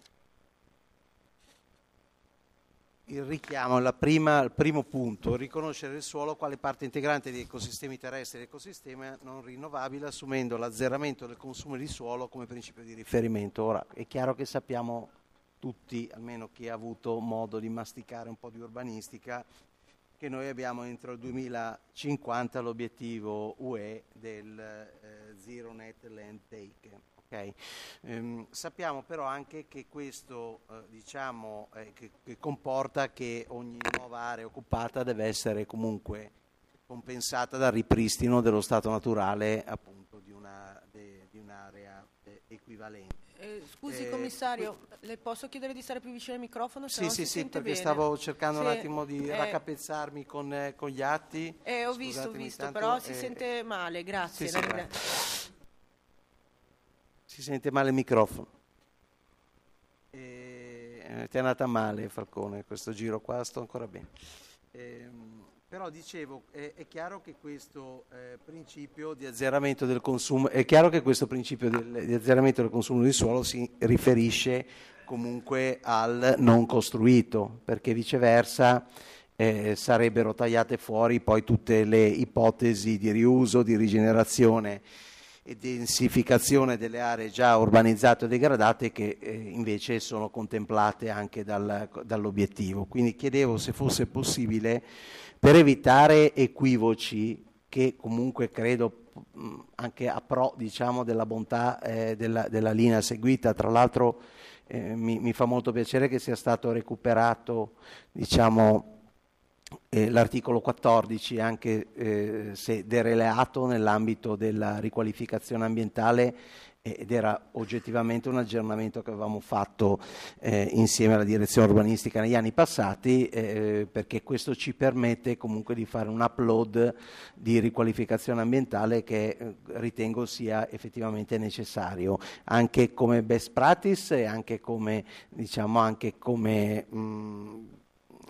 Speaker 8: Il richiamo, la prima, il primo punto, riconoscere il suolo quale parte integrante degli ecosistemi terrestri e ecosistema non rinnovabile, assumendo l'azzeramento del consumo di suolo come principio di riferimento. Ora, è chiaro che sappiamo tutti, almeno chi ha avuto modo di masticare un po' di urbanistica, che noi abbiamo entro il duemilacinquanta l'obiettivo U E del eh, Zero Net Land Take. Okay? Ehm, sappiamo però anche che questo eh, diciamo, eh, che, che comporta che ogni nuova area occupata deve essere comunque compensata dal ripristino dello stato naturale appunto di, una, de, di un'area eh, equivalente.
Speaker 1: Eh, scusi
Speaker 8: Eh,
Speaker 1: commissario, le posso chiedere di stare più vicino al microfono? Se
Speaker 8: Sì,
Speaker 1: non
Speaker 8: sì,
Speaker 1: si
Speaker 8: sì,
Speaker 1: sente
Speaker 8: perché
Speaker 1: bene.
Speaker 8: stavo cercando
Speaker 1: Sì,
Speaker 8: un attimo di
Speaker 1: eh,
Speaker 8: raccapezzarmi con, eh, con gli atti.
Speaker 1: Eh, ho visto, ho
Speaker 8: Scusatemi
Speaker 1: visto,
Speaker 8: tanto,
Speaker 1: però si
Speaker 8: eh,
Speaker 1: sente male, grazie.
Speaker 8: sì,
Speaker 1: la
Speaker 8: sì,
Speaker 1: ringrazio.
Speaker 8: Si sente male il microfono. Eh, ti è andata male Falcone, questo giro qua sto ancora bene. Eh, però dicevo, è, è chiaro che questo eh, principio di azzeramento del consumo, è chiaro che questo principio del, di azzeramento del consumo di suolo si riferisce comunque al non costruito, perché viceversa eh, sarebbero tagliate fuori poi tutte le ipotesi di riuso, di rigenerazione e densificazione delle aree già urbanizzate o degradate che eh, invece sono contemplate anche dal, dall'obiettivo. Quindi chiedevo se fosse possibile, per evitare equivoci che comunque credo mh, anche a pro diciamo, della bontà eh, della, della linea seguita, tra l'altro eh, mi, mi fa molto piacere che sia stato recuperato diciamo, Eh, l'articolo quattordici, anche eh, se derelato nell'ambito della riqualificazione ambientale, eh, ed era oggettivamente un aggiornamento che avevamo fatto eh, insieme alla direzione urbanistica negli anni passati, eh, perché questo ci permette comunque di fare un upload di riqualificazione ambientale che eh, ritengo sia effettivamente necessario, anche come best practice e anche come, diciamo, anche come mh,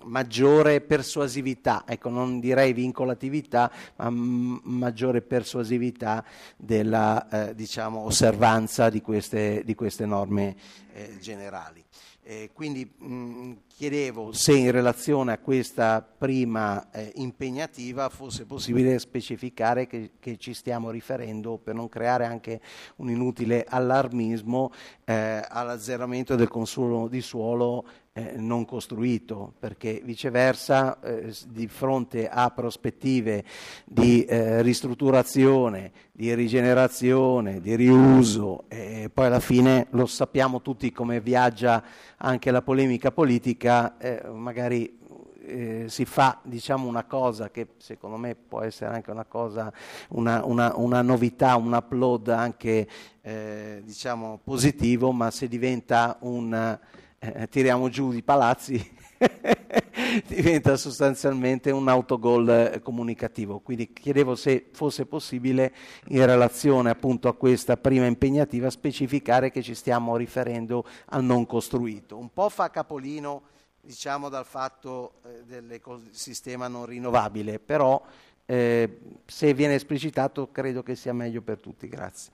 Speaker 8: maggiore persuasività, ecco, non direi vincolatività, ma m- maggiore persuasività della eh, diciamo, osservanza di queste, di queste norme eh, generali. Eh, quindi mh, chiedevo se in relazione a questa prima eh, impegnativa fosse possibile specificare che, che ci stiamo riferendo, per non creare anche un inutile allarmismo, eh, all'azzeramento del consumo di suolo eh, non costruito, perché viceversa eh, di fronte a prospettive di eh, ristrutturazione, di rigenerazione, di riuso, e poi alla fine lo sappiamo tutti come viaggia anche la polemica politica, eh, magari eh, si fa diciamo una cosa che secondo me può essere anche una cosa, una, una, una novità, un upload anche eh, diciamo positivo, ma se diventa un eh, tiriamo giù i palazzi diventa sostanzialmente un autogol eh, comunicativo. Quindi chiedevo se fosse possibile in relazione appunto a questa prima impegnativa specificare che ci stiamo riferendo al non costruito. Un po' fa capolino diciamo dal fatto eh, del sistema non rinnovabile, però eh, se viene esplicitato credo che sia meglio per tutti. Grazie.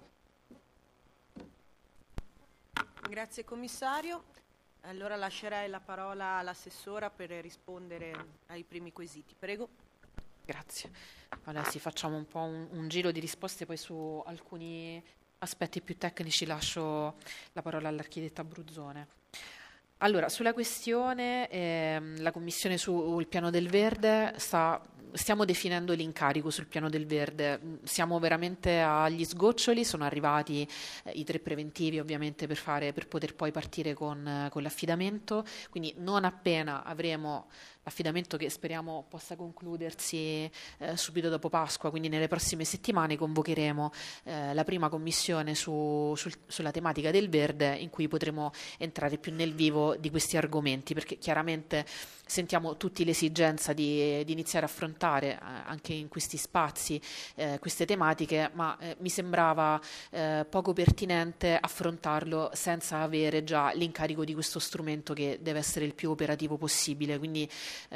Speaker 1: Grazie commissario. Allora lascerei la parola all'assessora per rispondere ai primi quesiti. Prego.
Speaker 2: Grazie. Allora sì, facciamo un po' un, un giro di risposte, poi su alcuni aspetti più tecnici lascio la parola all'architetta Bruzzone. Allora, sulla questione, ehm, la Commissione sul piano del verde sta, stiamo definendo l'incarico sul piano del verde, siamo veramente agli sgoccioli, sono arrivati eh, i tre preventivi ovviamente per, fare, per poter poi partire con, eh, con l'affidamento, quindi non appena avremo l'affidamento che speriamo possa concludersi eh, subito dopo Pasqua, quindi nelle prossime settimane convocheremo eh, la prima commissione su, sul, sulla tematica del verde, in cui potremo entrare più nel vivo di questi argomenti, perché chiaramente sentiamo tutti l'esigenza di, di iniziare a affrontare eh, anche in questi spazi eh, queste tematiche, ma eh, mi sembrava eh, poco pertinente affrontarlo senza avere già l'incarico di questo strumento, che deve essere il più operativo possibile, quindi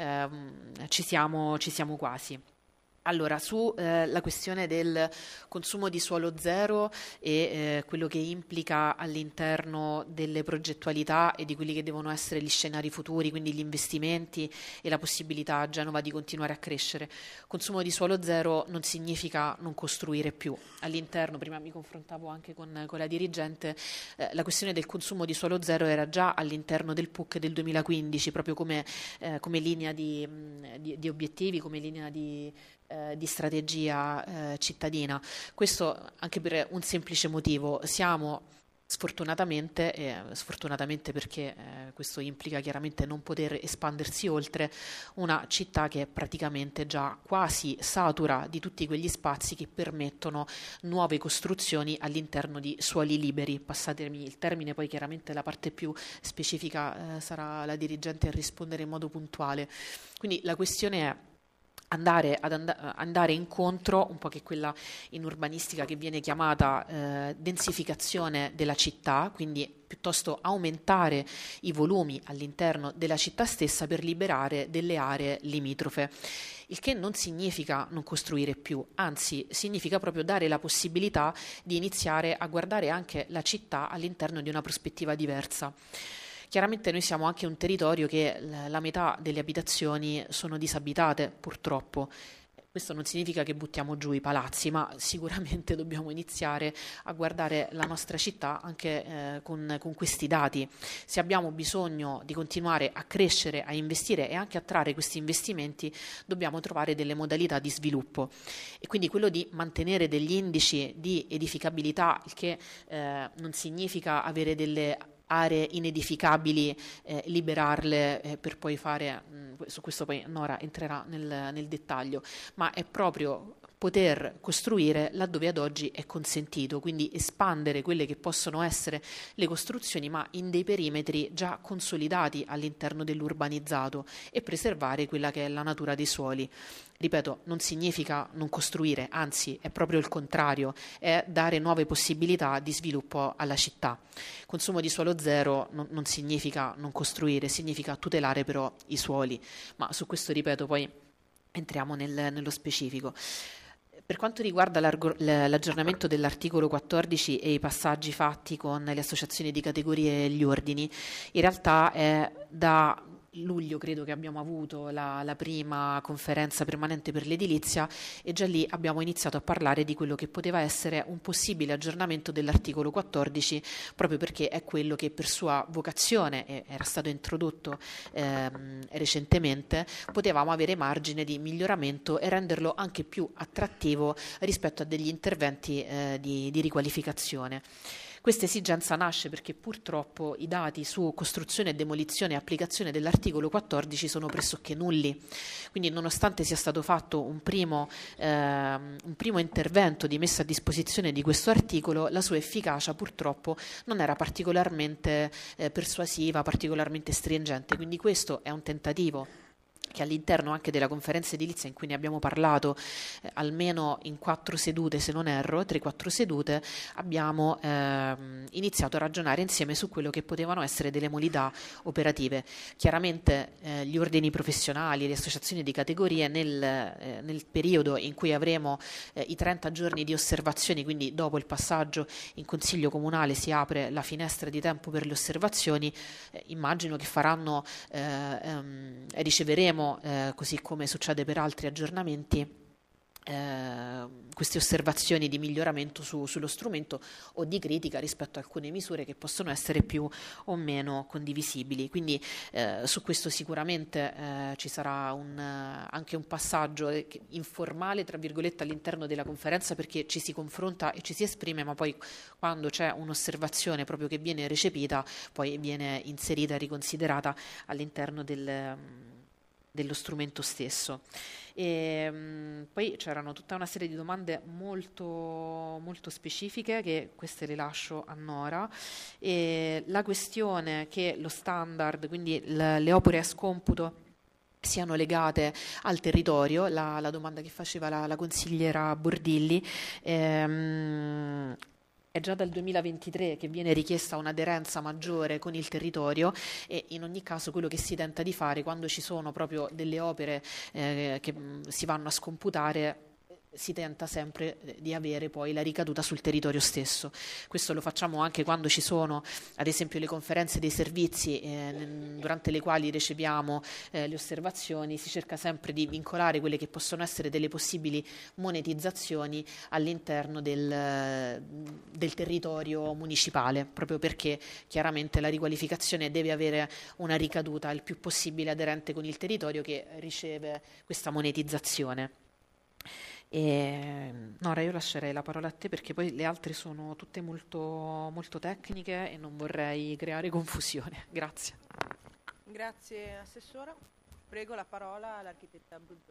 Speaker 2: ehm, ci siamo, ci siamo quasi. Allora, sulla eh, questione del consumo di suolo zero e eh, quello che implica all'interno delle progettualità e di quelli che devono essere gli scenari futuri, quindi gli investimenti e la possibilità a Genova di continuare a crescere. Consumo di suolo zero non significa non costruire più. All'interno, prima mi confrontavo anche con, con la dirigente, eh, la questione del consumo di suolo zero era già all'interno del P U C del duemilaquindici, proprio come, eh, come linea di, di, di obiettivi, come linea di Eh, di strategia eh, cittadina. Questo anche per un semplice motivo: siamo sfortunatamente, e sfortunatamente perché eh, questo implica chiaramente non poter espandersi oltre, una città che è praticamente già quasi satura di tutti quegli spazi che permettono nuove costruzioni all'interno di suoli liberi. Passatemi il termine, poi chiaramente la parte più specifica eh, sarà la dirigente a rispondere in modo puntuale. Quindi la questione è andare ad and- andare incontro un po' che quella in urbanistica che viene chiamata eh, densificazione della città, quindi piuttosto aumentare i volumi all'interno della città stessa per liberare delle aree limitrofe. Il che non significa non costruire più, anzi significa proprio dare la possibilità di iniziare a guardare anche la città all'interno di una prospettiva diversa. Chiaramente noi siamo anche un territorio che la metà delle abitazioni sono disabitate, purtroppo. Questo non significa che buttiamo giù i palazzi, ma sicuramente dobbiamo iniziare a guardare la nostra città anche eh, con, con questi dati. Se abbiamo bisogno di continuare a crescere, a investire e anche a attrarre questi investimenti, dobbiamo trovare delle modalità di sviluppo. E quindi quello di mantenere degli indici di edificabilità, il che eh, non significa avere delle aree inedificabili, eh, liberarle eh, per poi fare, mh, su questo poi Nora entrerà nel, nel dettaglio, ma è proprio poter costruire laddove ad oggi è consentito, quindi espandere quelle che possono essere le costruzioni ma in dei perimetri già consolidati all'interno dell'urbanizzato e preservare quella che è la natura dei suoli. Ripeto, non significa non costruire, anzi è proprio il contrario, è dare nuove possibilità di sviluppo alla città. Consumo di suolo zero non, non significa non costruire, significa tutelare però i suoli, ma su questo, ripeto, poi entriamo nel, nello specifico. Per quanto riguarda l'aggiornamento dell'articolo quattordici e i passaggi fatti con le associazioni di categorie e gli ordini, in realtà è da luglio credo che abbiamo avuto la, la prima conferenza permanente per l'edilizia e già lì abbiamo iniziato a parlare di quello che poteva essere un possibile aggiornamento dell'articolo quattordici, proprio perché è quello che per sua vocazione, e era stato introdotto ehm, recentemente, potevamo avere margine di miglioramento e renderlo anche più attrattivo rispetto a degli interventi eh, di, di riqualificazione. Questa esigenza nasce perché purtroppo i dati su costruzione, demolizione e applicazione dell'articolo quattordici sono pressoché nulli. Quindi nonostante sia stato fatto un primo, eh, un primo intervento di messa a disposizione di questo articolo, la sua efficacia purtroppo non era particolarmente eh, persuasiva, particolarmente stringente. Quindi questo è un tentativo che all'interno anche della conferenza edilizia in cui ne abbiamo parlato eh, almeno in quattro sedute, se non erro, tre quattro sedute, abbiamo ehm, iniziato a ragionare insieme su quello che potevano essere delle modalità operative. Chiaramente eh, gli ordini professionali, le associazioni di categorie nel, eh, nel periodo in cui avremo eh, i trenta giorni di osservazioni, quindi dopo il passaggio in Consiglio Comunale si apre la finestra di tempo per le osservazioni, eh, immagino che faranno, eh, ehm, riceveremo Eh, così come succede per altri aggiornamenti, eh, queste osservazioni di miglioramento su, sullo strumento o di critica rispetto a alcune misure che possono essere più o meno condivisibili. Quindi eh, su questo sicuramente eh, ci sarà un, anche un passaggio informale, tra virgolette, all'interno della conferenza, perché ci si confronta e ci si esprime, ma poi quando c'è un'osservazione proprio che viene recepita, poi viene inserita e riconsiderata all'interno del dello strumento stesso. E, mh, poi c'erano tutta una serie di domande molto, molto specifiche, che queste le lascio a Nora. E la questione che lo standard, quindi l- le opere a scomputo, siano legate al territorio, la, la domanda che faceva la, la consigliera Bordilli, ehm, è già dal duemilaventitré che viene richiesta un'aderenza maggiore con il territorio e in ogni caso quello che si tenta di fare quando ci sono proprio delle opere eh, che mh, si vanno a scomputare, si tenta sempre di avere poi la ricaduta sul territorio stesso. Questo lo facciamo anche quando ci sono, ad esempio, le conferenze dei servizi eh, durante le quali riceviamo eh, le osservazioni. Si cerca sempre di vincolare quelle che possono essere delle possibili monetizzazioni all'interno del, del territorio municipale, proprio perché chiaramente la riqualificazione deve avere una ricaduta il più possibile aderente con il territorio che riceve questa monetizzazione. E, Nora, io lascerei la parola a te perché poi le altre sono tutte molto, molto tecniche e non vorrei creare confusione. Grazie.
Speaker 1: Grazie Assessora. Prego la parola all'architetta Abruzzo.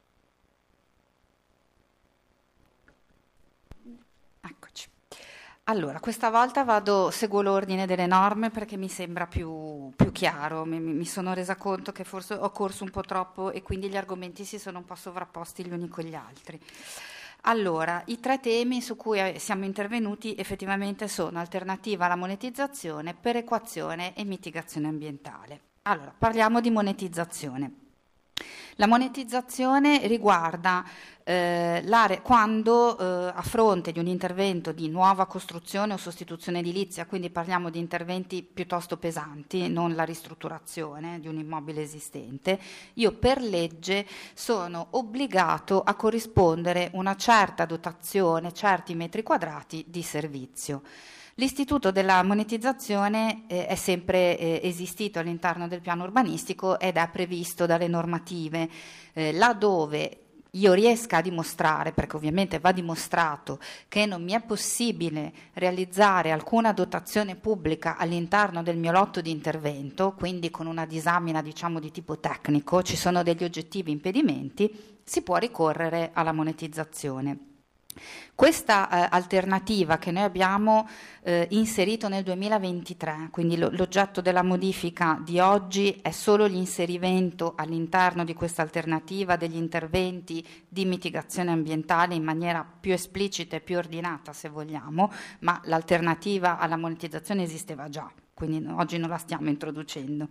Speaker 3: Eccoci. Allora, questa volta vado, seguo l'ordine delle norme perché mi sembra più, più chiaro, mi, mi sono resa conto che forse ho corso un po' troppo e quindi gli argomenti si sono un po' sovrapposti gli uni con gli altri. Allora, i tre temi su cui siamo intervenuti effettivamente sono alternativa alla monetizzazione, perequazione e mitigazione ambientale. Allora, parliamo di monetizzazione. La monetizzazione riguarda eh, l'area quando eh, a fronte di un intervento di nuova costruzione o sostituzione edilizia, quindi parliamo di interventi piuttosto pesanti, non la ristrutturazione di un immobile esistente, io per legge sono obbligato a corrispondere una certa dotazione, certi metri quadrati di servizio. L'istituto della monetizzazione eh, è sempre eh, esistito all'interno del piano urbanistico ed è previsto dalle normative, eh, laddove io riesca a dimostrare, perché ovviamente va dimostrato che non mi è possibile realizzare alcuna dotazione pubblica all'interno del mio lotto di intervento, quindi con una disamina diciamo di tipo tecnico, ci sono degli oggettivi impedimenti, si può ricorrere alla monetizzazione. Questa eh, alternativa che noi abbiamo eh, inserito nel duemilaventitré, quindi lo, l'oggetto della modifica di oggi è solo l'inserimento all'interno di questa alternativa degli interventi di mitigazione ambientale in maniera più esplicita e più ordinata, se vogliamo, ma l'alternativa alla monetizzazione esisteva già, quindi no, oggi non la stiamo introducendo.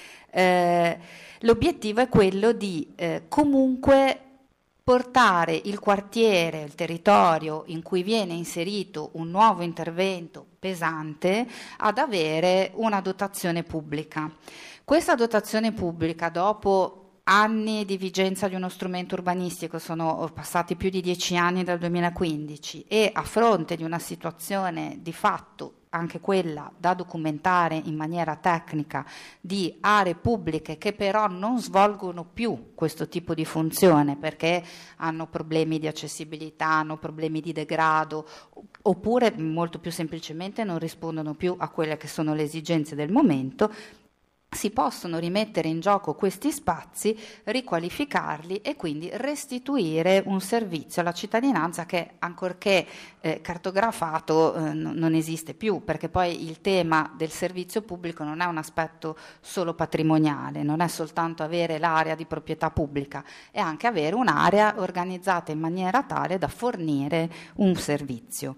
Speaker 3: Eh, l'obiettivo è quello di eh, comunque portare il quartiere, il territorio in cui viene inserito un nuovo intervento pesante ad avere una dotazione pubblica. Questa dotazione pubblica, dopo anni di vigenza di uno strumento urbanistico, sono passati più di dieci anni dal duemilaquindici, e a fronte di una situazione di fatto, anche quella da documentare in maniera tecnica, di aree pubbliche che però non svolgono più questo tipo di funzione perché hanno problemi di accessibilità, hanno problemi di degrado, oppure molto più semplicemente non rispondono più a quelle che sono le esigenze del momento, si possono rimettere in gioco questi spazi, riqualificarli e quindi restituire un servizio alla cittadinanza che, ancorché eh, cartografato, eh, n- non esiste più, perché poi il tema del servizio pubblico non è un aspetto solo patrimoniale, non è soltanto avere l'area di proprietà pubblica, è anche avere un'area organizzata in maniera tale da fornire un servizio.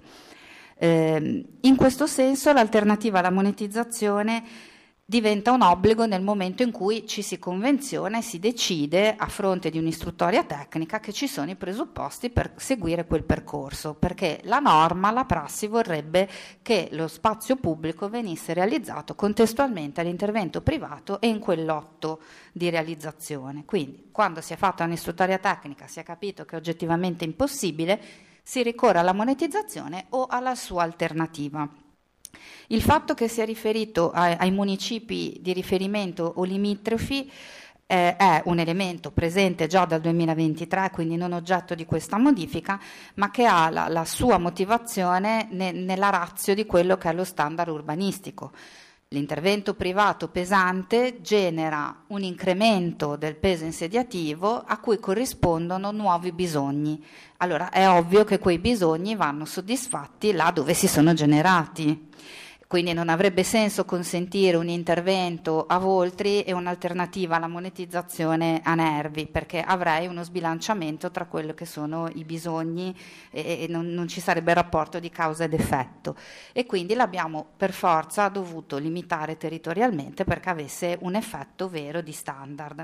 Speaker 3: Eh, in questo senso l'alternativa alla monetizzazione diventa un obbligo nel momento in cui ci si convenziona e si decide, a fronte di un'istruttoria tecnica, che ci sono i presupposti per seguire quel percorso, perché la norma, la prassi vorrebbe che lo spazio pubblico venisse realizzato contestualmente all'intervento privato e in quel lotto di realizzazione. Quindi, quando si è fatta un'istruttoria tecnica, si è capito che è oggettivamente impossibile, si ricorre alla monetizzazione o alla sua alternativa. Il fatto che sia riferito ai, ai municipi di riferimento o limitrofi eh, è un elemento presente già dal duemilaventitré, quindi non oggetto di questa modifica, ma che ha la, la sua motivazione ne, nella ratio di quello che è lo standard urbanistico. L'intervento privato pesante genera un incremento del peso insediativo a cui corrispondono nuovi bisogni. Allora è ovvio che quei bisogni vanno soddisfatti là dove si sono generati. Quindi non avrebbe senso consentire un intervento a Voltri e un'alternativa alla monetizzazione a Nervi, perché avrei uno sbilanciamento tra quello che sono i bisogni e, e non, non ci sarebbe rapporto di causa ed effetto. E quindi l'abbiamo per forza dovuto limitare territorialmente perché avesse un effetto vero di standard.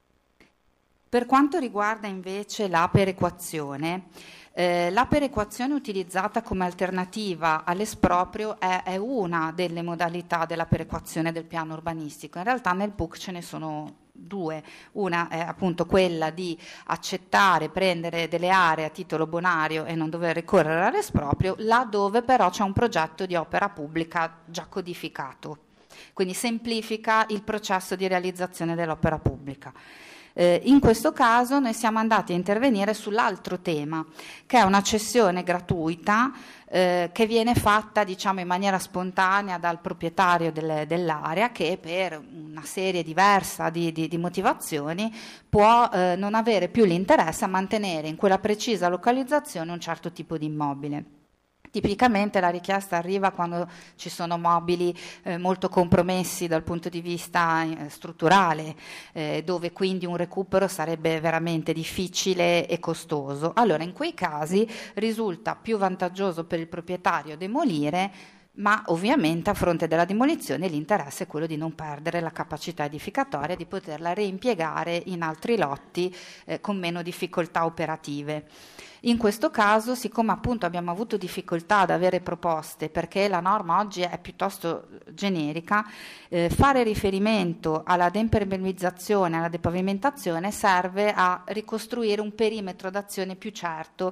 Speaker 3: Per quanto riguarda invece la perequazione, Eh, la perequazione utilizzata come alternativa all'esproprio è, è una delle modalità della perequazione del piano urbanistico. In realtà nel P U C ce ne sono due. Una è appunto quella di accettare, prendere delle aree a titolo bonario e non dover ricorrere all'esproprio, laddove però c'è un progetto di opera pubblica già codificato. Quindi semplifica il processo di realizzazione dell'opera pubblica. Eh, in questo caso noi siamo andati a intervenire sull'altro tema, che è una cessione gratuita eh, che viene fatta diciamo in maniera spontanea dal proprietario delle, dell'area, che per una serie diversa di, di, di motivazioni può eh, non avere più l'interesse a mantenere in quella precisa localizzazione un certo tipo di immobile. Tipicamente la richiesta arriva quando ci sono mobili eh, molto compromessi dal punto di vista eh, strutturale, eh, dove quindi un recupero sarebbe veramente difficile e costoso. Allora in quei casi risulta più vantaggioso per il proprietario demolire, ma ovviamente a fronte della demolizione l'interesse è quello di non perdere la capacità edificatoria, di poterla reimpiegare in altri lotti eh, con meno difficoltà operative. In questo caso, siccome appunto abbiamo avuto difficoltà ad avere proposte, perché la norma oggi è piuttosto generica, eh, fare riferimento alla deimpermeabilizzazione, alla depavimentazione serve a ricostruire un perimetro d'azione più certo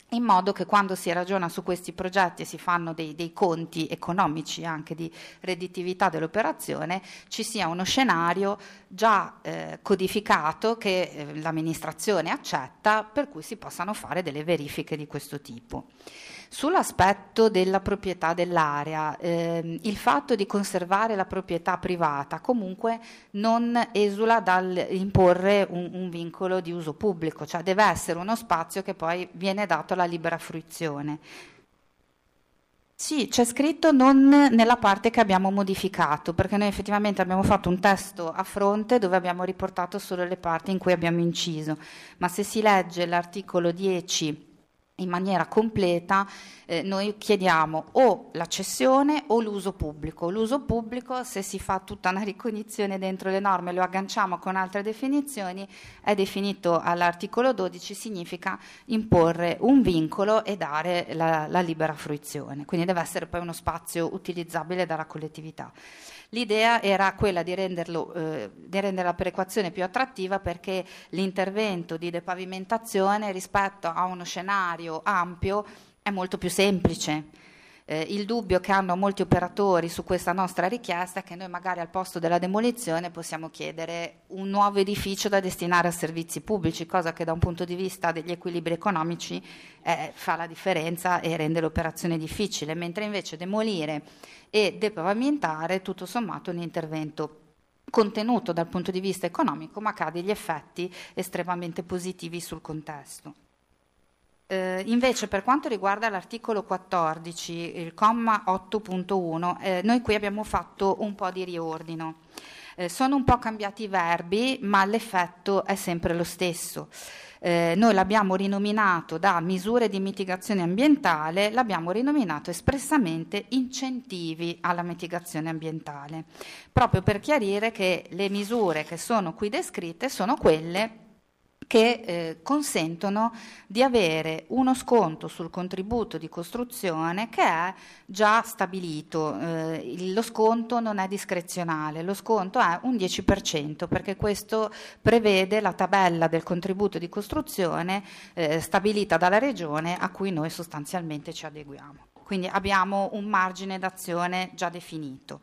Speaker 3: in modo che quando si ragiona su questi progetti e si fanno dei, dei conti economici anche di redditività dell'operazione, ci sia uno scenario già eh, codificato che eh, l'amministrazione accetta, per cui si possano fare delle verifiche di questo tipo. Sull'aspetto della proprietà dell'area, ehm, il fatto di conservare la proprietà privata comunque non esula dal imporre un, un vincolo di uso pubblico, cioè deve essere uno spazio che poi viene dato alla libera fruizione. Sì, c'è scritto non nella parte che abbiamo modificato, perché noi effettivamente abbiamo fatto un testo a fronte dove abbiamo riportato solo le parti in cui abbiamo inciso, ma se si legge l'articolo dieci in maniera completa, eh, noi chiediamo o la cessione o l'uso pubblico. L'uso pubblico, se si fa tutta una ricognizione dentro le norme, lo agganciamo con altre definizioni, è definito all'articolo dodici, significa imporre un vincolo e dare la, la libera fruizione, quindi deve essere poi uno spazio utilizzabile dalla collettività. L'idea era quella di, renderlo, eh, di rendere la perequazione più attrattiva, perché l'intervento di depavimentazione rispetto a uno scenario ampio è molto più semplice. Eh, il dubbio che hanno molti operatori su questa nostra richiesta è che noi magari al posto della demolizione possiamo chiedere un nuovo edificio da destinare a servizi pubblici, cosa che da un punto di vista degli equilibri economici eh, fa la differenza e rende l'operazione difficile, mentre invece demolire e depavimentare tutto sommato un intervento contenuto dal punto di vista economico, ma che ha degli effetti estremamente positivi sul contesto. Eh, invece per quanto riguarda l'articolo quattordici, il comma otto punto uno, eh, noi qui abbiamo fatto un po' di riordino. Eh, sono un po' cambiati i verbi, ma l'effetto è sempre lo stesso. Eh, noi l'abbiamo rinominato da misure di mitigazione ambientale, l'abbiamo rinominato espressamente incentivi alla mitigazione ambientale, proprio per chiarire che le misure che sono qui descritte sono quelle che eh, consentono di avere uno sconto sul contributo di costruzione che è già stabilito. Eh, il, lo sconto non è discrezionale, lo sconto è un dieci per cento, perché questo prevede la tabella del contributo di costruzione eh, stabilita dalla Regione, a cui noi sostanzialmente ci adeguiamo. Quindi abbiamo un margine d'azione già definito.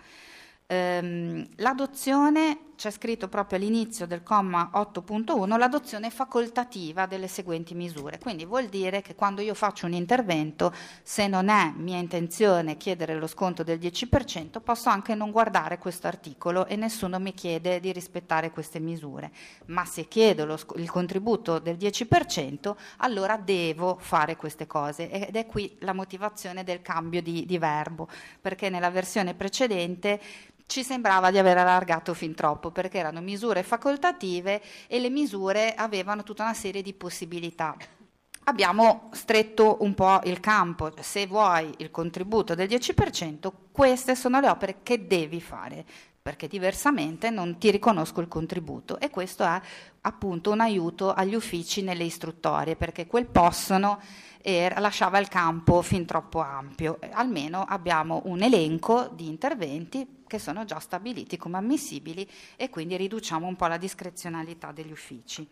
Speaker 3: Ehm, l'adozione, c'è scritto proprio all'inizio del comma otto punto uno, l'adozione facoltativa delle seguenti misure, quindi vuol dire che quando io faccio un intervento, se non è mia intenzione chiedere lo sconto del dieci per cento, posso anche non guardare questo articolo e nessuno mi chiede di rispettare queste misure, ma se chiedo lo, il contributo del dieci per cento, allora devo fare queste cose, ed è qui la motivazione del cambio di, di verbo, perché nella versione precedente ci sembrava di aver allargato fin troppo, perché erano misure facoltative e le misure avevano tutta una serie di possibilità. Abbiamo stretto un po' il campo: se vuoi il contributo del dieci per cento, queste sono le opere che devi fare, perché diversamente non ti riconosco il contributo, e questo è appunto un aiuto agli uffici nelle istruttorie, perché quel possono e lasciava il campo fin troppo ampio. Almeno abbiamo un elenco di interventi che sono già stabiliti come ammissibili e quindi riduciamo un po' la discrezionalità degli uffici.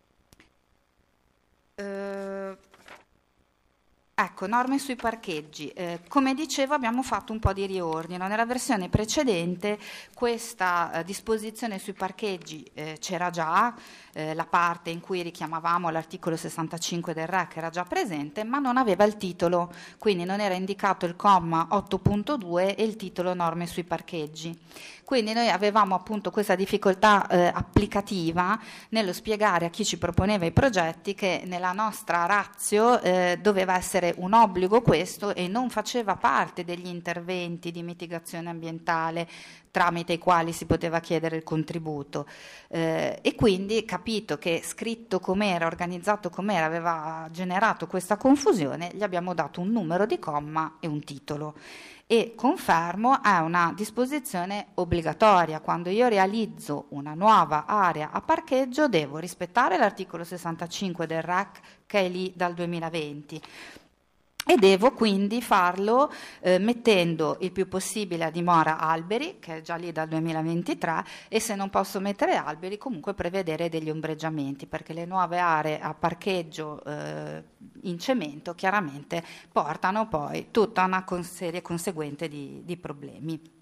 Speaker 3: Eh, ecco, norme sui parcheggi. Eh, come dicevo, abbiamo fatto un po' di riordino. Nella versione precedente questa eh, disposizione sui parcheggi eh, c'era già, eh, la parte in cui richiamavamo l'articolo sessantacinque del R E C era già presente, ma non aveva il titolo, quindi non era indicato il comma otto punto due e il titolo norme sui parcheggi. Quindi noi avevamo appunto questa difficoltà eh, applicativa nello spiegare a chi ci proponeva i progetti che nella nostra ratio eh, doveva essere un obbligo questo e non faceva parte degli interventi di mitigazione ambientale tramite i quali si poteva chiedere il contributo. Eh, e quindi, capito che scritto com'era, organizzato com'era, aveva generato questa confusione, gli abbiamo dato un numero di comma e un titolo. E confermo, è una disposizione obbligatoria. Quando io realizzo una nuova area a parcheggio devo rispettare l'articolo sessantacinque del R E C, che è lì dal duemilaventi. e devo quindi farlo eh, mettendo il più possibile a dimora alberi, che è già lì dal duemilaventitré, e se non posso mettere alberi comunque prevedere degli ombreggiamenti, perché le nuove aree a parcheggio eh, in cemento chiaramente portano poi tutta una con- serie conseguente di, di problemi.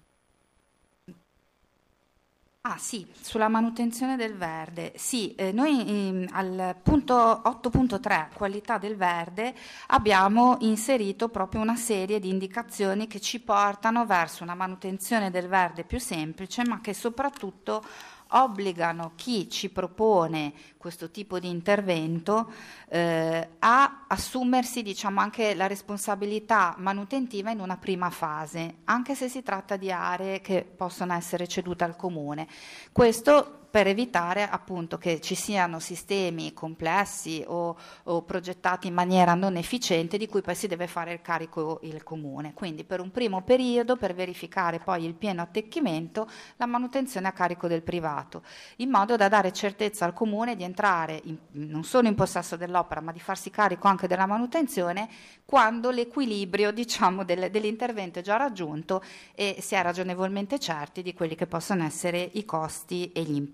Speaker 3: Ah sì, sulla manutenzione del verde. Sì, eh, noi ehm, al punto otto punto tre, qualità del verde, abbiamo inserito proprio una serie di indicazioni che ci portano verso una manutenzione del verde più semplice, ma che soprattutto obbligano chi ci propone questo tipo di intervento eh, a assumersi, diciamo, anche la responsabilità manutentiva in una prima fase, anche se si tratta di aree che possono essere cedute al comune. Questo per evitare appunto che ci siano sistemi complessi o, o progettati in maniera non efficiente di cui poi si deve fare il carico il comune. Quindi per un primo periodo, per verificare poi il pieno attecchimento, la manutenzione a carico del privato, in modo da dare certezza al comune di entrare in, non solo in possesso dell'opera, ma di farsi carico anche della manutenzione quando l'equilibrio, diciamo, del, dell'intervento è già raggiunto e si è ragionevolmente certi di quelli che possono essere i costi e gli impegni.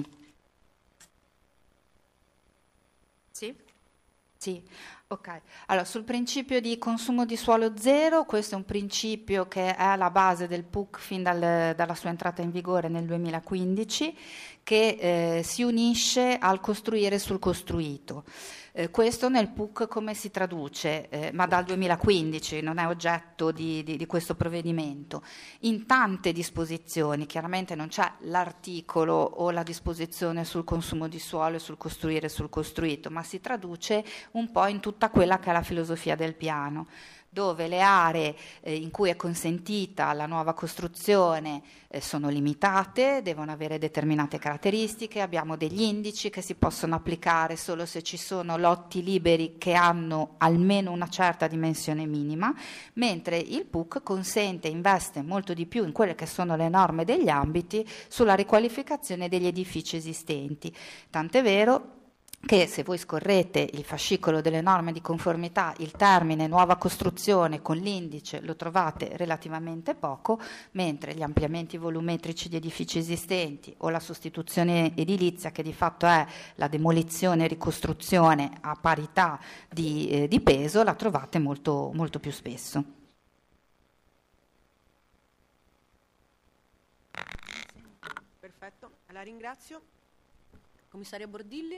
Speaker 3: Sì? Sì, ok. Allora, sul principio di consumo di suolo zero, questo è un principio che è alla base del P U C fin dal, dalla sua entrata in vigore nel duemilaquindici, che eh, si unisce al costruire sul costruito. Eh, questo nel P U C come si traduce? Eh, ma dal duemilaquindici, non è oggetto di, di, di questo provvedimento. In tante disposizioni, chiaramente non c'è l'articolo o la disposizione sul consumo di suolo e sul costruire sul costruito, ma si traduce un po' in tutta quella che è la filosofia del piano, dove le aree eh, in cui è consentita la nuova costruzione eh, sono limitate, devono avere determinate caratteristiche, abbiamo degli indici che si possono applicare solo se ci sono lotti liberi che hanno almeno una certa dimensione minima, mentre il P U C consente e investe molto di più in quelle che sono le norme degli ambiti sulla riqualificazione degli edifici esistenti. Tant'è vero che se voi scorrete il fascicolo delle norme di conformità, il termine nuova costruzione con l'indice lo trovate relativamente poco, mentre gli ampliamenti volumetrici di edifici esistenti o la sostituzione edilizia, che di fatto è la demolizione e ricostruzione a parità di, eh, di peso, la trovate molto, molto più spesso.
Speaker 1: Perfetto, la ringrazio. Commissaria Bordilli.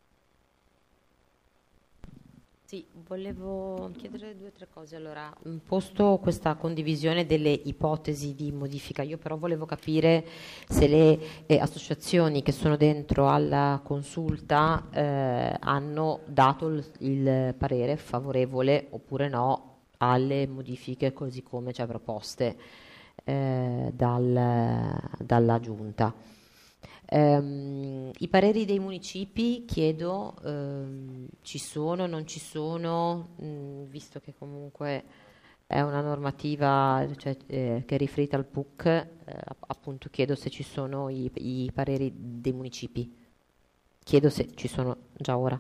Speaker 7: Sì, volevo chiedere due o tre cose. Allora, posto questa condivisione delle ipotesi di modifica, io però volevo capire se le eh, associazioni che sono dentro alla consulta eh, hanno dato il, il parere favorevole oppure no alle modifiche così come cioè, proposte eh, dal, dalla Giunta. Um, I pareri dei municipi, chiedo, um, ci sono, non ci sono, mh, visto che comunque è una normativa cioè, eh, che è riferita al P U C, eh, appunto chiedo se ci sono i, i pareri dei municipi, chiedo se ci sono già ora.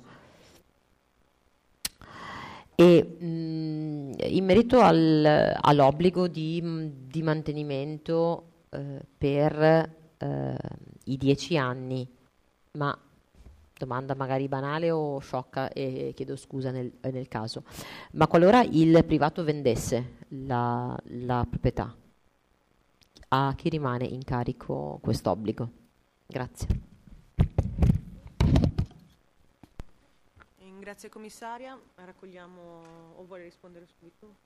Speaker 7: E mh, in merito al, all'obbligo di, di mantenimento eh, per Uh, i dieci anni, ma domanda magari banale o sciocca e chiedo scusa nel, nel caso, ma qualora il privato vendesse la, la proprietà, a chi rimane in carico quest'obbligo? Grazie.
Speaker 1: Grazie commissaria, raccogliamo o vuole rispondere subito?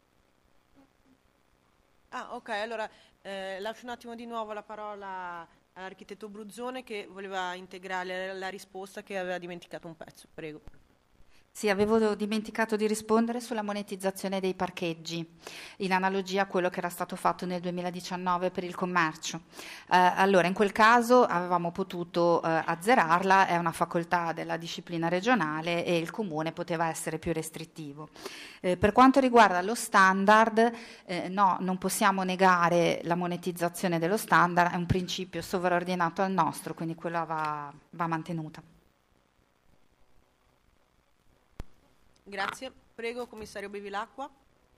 Speaker 1: Ah, ok, allora eh, lascio un attimo di nuovo la parola all'architetto Bruzzone che voleva integrare la risposta che aveva dimenticato un pezzo. Prego.
Speaker 3: Sì, avevo dimenticato di rispondere sulla monetizzazione dei parcheggi, in analogia a quello che era stato fatto nel duemiladiciannove per il commercio. Eh, allora, in quel caso avevamo potuto eh, azzerarla, è una facoltà della disciplina regionale e il comune poteva essere più restrittivo. Eh, per quanto riguarda lo standard, eh, no, non possiamo negare la monetizzazione dello standard, è un principio sovraordinato al nostro, quindi quella va, va mantenuta.
Speaker 1: Grazie. Prego, commissario Bevilacqua.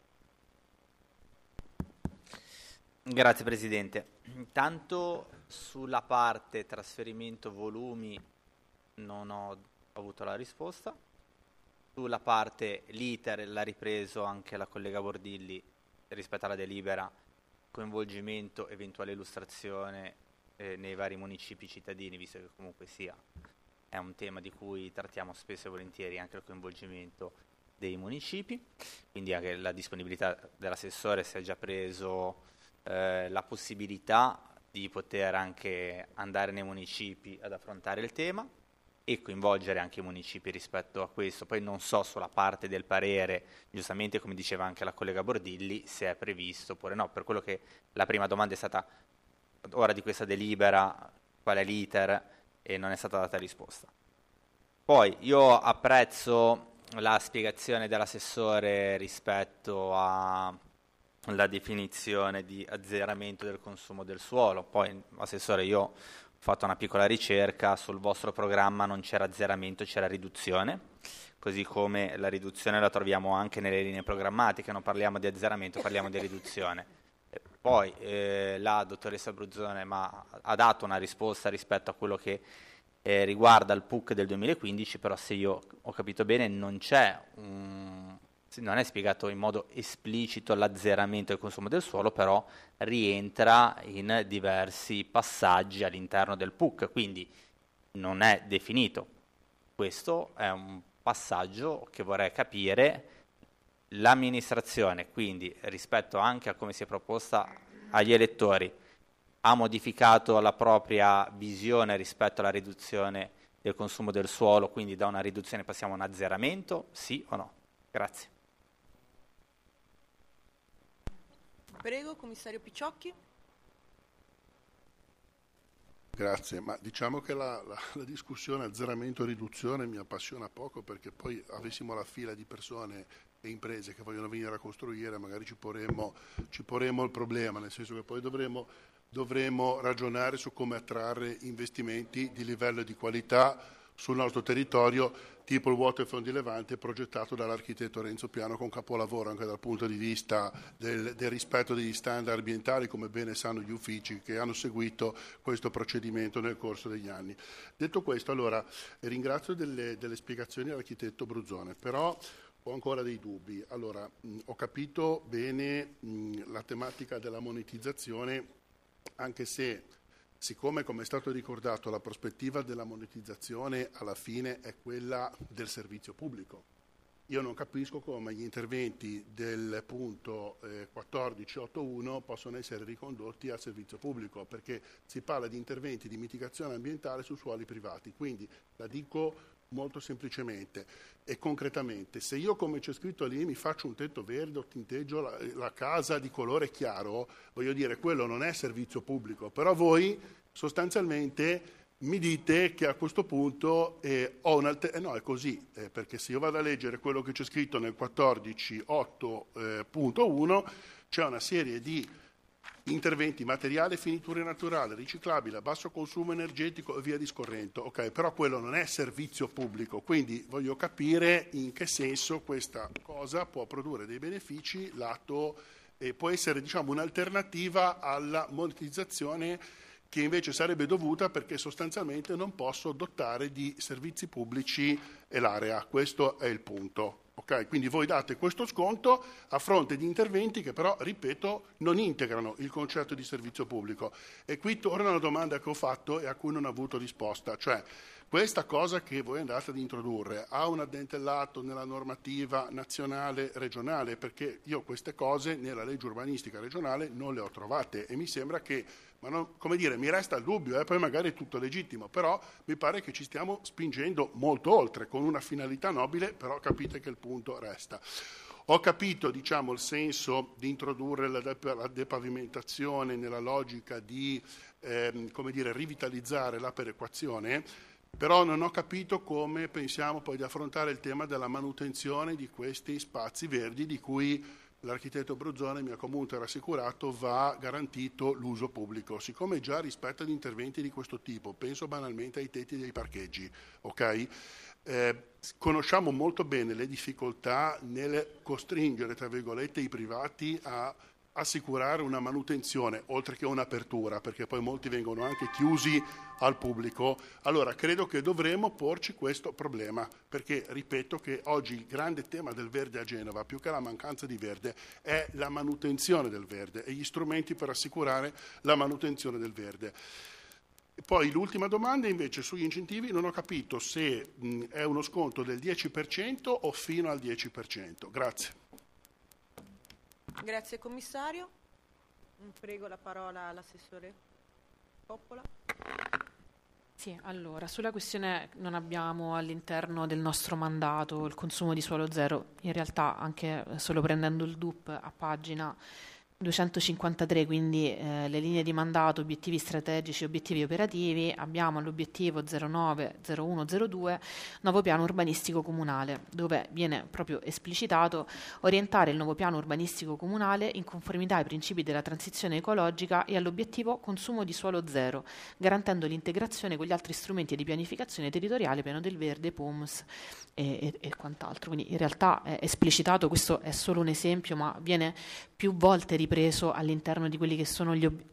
Speaker 5: Grazie Presidente. Intanto sulla parte trasferimento volumi non ho avuto la risposta. Sulla parte l'iter l'ha ripreso anche la collega Bordilli rispetto alla delibera, coinvolgimento, eventuale illustrazione eh, nei vari municipi cittadini, visto che comunque sia è un tema di cui trattiamo spesso e volentieri anche il coinvolgimento dei municipi, quindi anche la disponibilità dell'assessore si è già preso eh, la possibilità di poter anche andare nei municipi ad affrontare il tema e coinvolgere anche i municipi rispetto a questo. Poi non so sulla parte del parere, giustamente come diceva anche la collega Bordilli, se è previsto oppure no. Per quello che la prima domanda è stata ora di questa delibera, qual è l'iter, e non è stata data risposta. Poi io apprezzo la spiegazione dell'assessore rispetto alla definizione di azzeramento del consumo del suolo. Poi, assessore, io ho fatto una piccola ricerca, sul vostro programma non c'era azzeramento, c'era riduzione, così come la riduzione la troviamo anche nelle linee programmatiche, non parliamo di azzeramento, parliamo di riduzione. E poi eh, la dottoressa Bruzzone ma, ha dato una risposta rispetto a quello che eh, riguarda il P U C del duemilaquindici, però se io ho capito bene non c'è un... non è spiegato in modo esplicito l'azzeramento del consumo del suolo, però rientra in diversi passaggi all'interno del P U C, quindi non è definito. Questo è un passaggio che vorrei capire. L'amministrazione, quindi, rispetto anche a come si è proposta agli elettori, ha modificato la propria visione rispetto alla riduzione del consumo del suolo, quindi da una riduzione passiamo a un azzeramento, sì o no? Grazie.
Speaker 1: Prego, commissario Picciocchi.
Speaker 6: Grazie, ma diciamo che la, la, la discussione azzeramento-riduzione mi appassiona poco, perché poi avessimo la fila di persone e imprese che vogliono venire a costruire, magari ci porremmo, ci porremmo il problema, nel senso che poi dovremo, dovremo ragionare su come attrarre investimenti di livello e di qualità sul nostro territorio, tipo il Waterfront di Levante progettato dall'architetto Renzo Piano, con capolavoro anche dal punto di vista del, del rispetto degli standard ambientali, come bene sanno gli uffici che hanno seguito questo procedimento nel corso degli anni. Detto questo, allora ringrazio delle, delle spiegazioni all'architetto Bruzzone, però ho ancora dei dubbi. Allora, mh, ho capito bene mh, la tematica della monetizzazione, anche se, siccome, come è stato ricordato, la prospettiva della monetizzazione alla fine è quella del servizio pubblico. Io non capisco come gli interventi del punto eh, quattordici otto uno possono essere ricondotti al servizio pubblico, perché si parla di interventi di mitigazione ambientale su suoli privati. Quindi la dico molto semplicemente e concretamente: se io, come c'è scritto lì, mi faccio un tetto verde o tinteggio la, la casa di colore chiaro, voglio dire, quello non è servizio pubblico, però voi sostanzialmente mi dite che a questo punto eh, ho un alter- eh no, è così, eh, perché se io vado a leggere quello che c'è scritto nel quattordici otto punto uno, c'è una serie di interventi: materiale, finiture naturali, riciclabile, a basso consumo energetico e via discorrendo. Ok, però quello non è servizio pubblico, quindi voglio capire in che senso questa cosa può produrre dei benefici lato e può essere, diciamo, un'alternativa alla monetizzazione che invece sarebbe dovuta, perché sostanzialmente non posso dotare di servizi pubblici e l'area. Questo è il punto. Okay? Quindi voi date questo sconto a fronte di interventi che però, ripeto, non integrano il concetto di servizio pubblico. E qui torna una domanda che ho fatto e a cui non ho avuto risposta, cioè questa cosa che voi andate ad introdurre ha un addentellato nella normativa nazionale regionale? Perché io queste cose nella legge urbanistica regionale non le ho trovate e mi sembra che, ma non, come dire, mi resta il dubbio, eh, poi magari è tutto legittimo, però mi pare che ci stiamo spingendo molto oltre, con una finalità nobile, però capite che il punto resta. Ho capito, diciamo, il senso di introdurre la, dep- la depavimentazione nella logica di ehm, come dire, rivitalizzare la perequazione, però non ho capito come pensiamo poi di affrontare il tema della manutenzione di questi spazi verdi, di cui l'architetto Bruzzone mi ha comunque rassicurato va garantito l'uso pubblico. Siccome già rispetto ad interventi di questo tipo, penso banalmente ai tetti dei parcheggi, ok? Eh, conosciamo molto bene le difficoltà nel costringere, tra virgolette, i privati a assicurare una manutenzione, oltre che un'apertura, perché poi molti vengono anche chiusi al pubblico. Allora, credo che dovremo porci questo problema, perché ripeto che oggi il grande tema del verde a Genova, più che la mancanza di verde, è la manutenzione del verde e gli strumenti per assicurare la manutenzione del verde. Poi l'ultima domanda invece sugli incentivi, non ho capito se mh, è uno sconto del dieci per cento o fino al dieci per cento. Grazie.
Speaker 1: Grazie commissario. Prego la parola all'assessore Coppola.
Speaker 2: Sì, allora, sulla questione non abbiamo all'interno del nostro mandato il consumo di suolo zero, in realtà anche solo prendendo il D U P a pagina duecentocinquantatré, quindi eh, le linee di mandato, obiettivi strategici, obiettivi operativi, abbiamo l'obiettivo zero nove zero uno zero due, nuovo piano urbanistico comunale, dove viene proprio esplicitato orientare il nuovo piano urbanistico comunale in conformità ai principi della transizione ecologica e all'obiettivo consumo di suolo zero, garantendo l'integrazione con gli altri strumenti di pianificazione territoriale, piano del verde, P U M S e, e, e quant'altro. Quindi in realtà è esplicitato, questo è solo un esempio, ma viene più volte ripreso all'interno di quelli che sono gli obiettivi.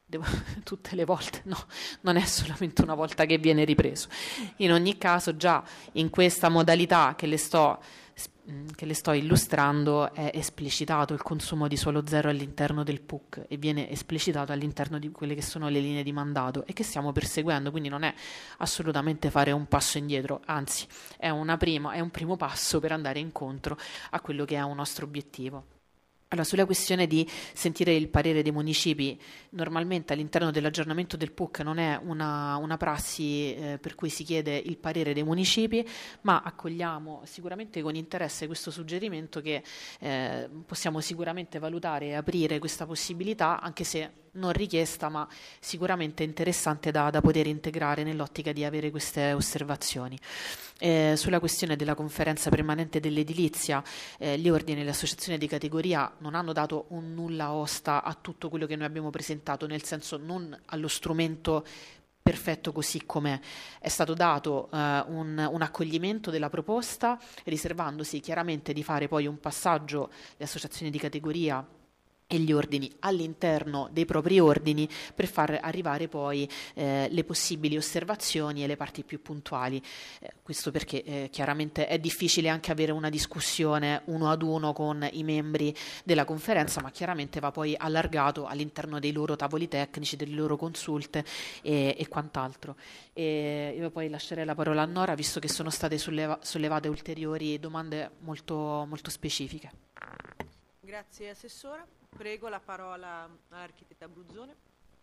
Speaker 2: Tutte le volte, no, non è solamente una volta che viene ripreso. In ogni caso, già in questa modalità che le sto, che le sto illustrando è esplicitato il consumo di suolo zero all'interno del P U C e viene esplicitato all'interno di quelle che sono le linee di mandato e che stiamo perseguendo, quindi non è assolutamente fare un passo indietro, anzi è, una prima, è un primo passo per andare incontro a quello che è un nostro obiettivo. Allora, sulla questione di sentire il parere dei municipi, normalmente all'interno dell'aggiornamento del P U C non è una, una prassi eh, per cui si chiede il parere dei municipi, ma accogliamo sicuramente con interesse questo suggerimento che eh, possiamo sicuramente valutare e aprire questa possibilità, anche se non richiesta, ma sicuramente interessante da, da poter integrare nell'ottica di avere queste osservazioni. Eh, sulla questione della conferenza permanente dell'edilizia, eh, gli ordini e le associazioni di categoria non hanno dato un nulla osta a tutto quello che noi abbiamo presentato, nel senso non allo strumento perfetto così com'è. È stato dato eh, un, un accoglimento della proposta, riservandosi chiaramente di fare poi un passaggio, le associazioni di categoria e gli ordini all'interno dei propri ordini per far arrivare poi eh, le possibili osservazioni e le parti più puntuali. Eh, questo perché eh, chiaramente è difficile anche avere una discussione uno ad uno con i membri della conferenza, ma chiaramente va poi allargato all'interno dei loro tavoli tecnici, delle loro consulte e, e quant'altro. E io poi lascerei la parola a Nora, visto che sono state solleva- sollevate ulteriori domande molto, molto specifiche.
Speaker 1: Grazie Assessora. Prego la parola all'architetta Bruzzone.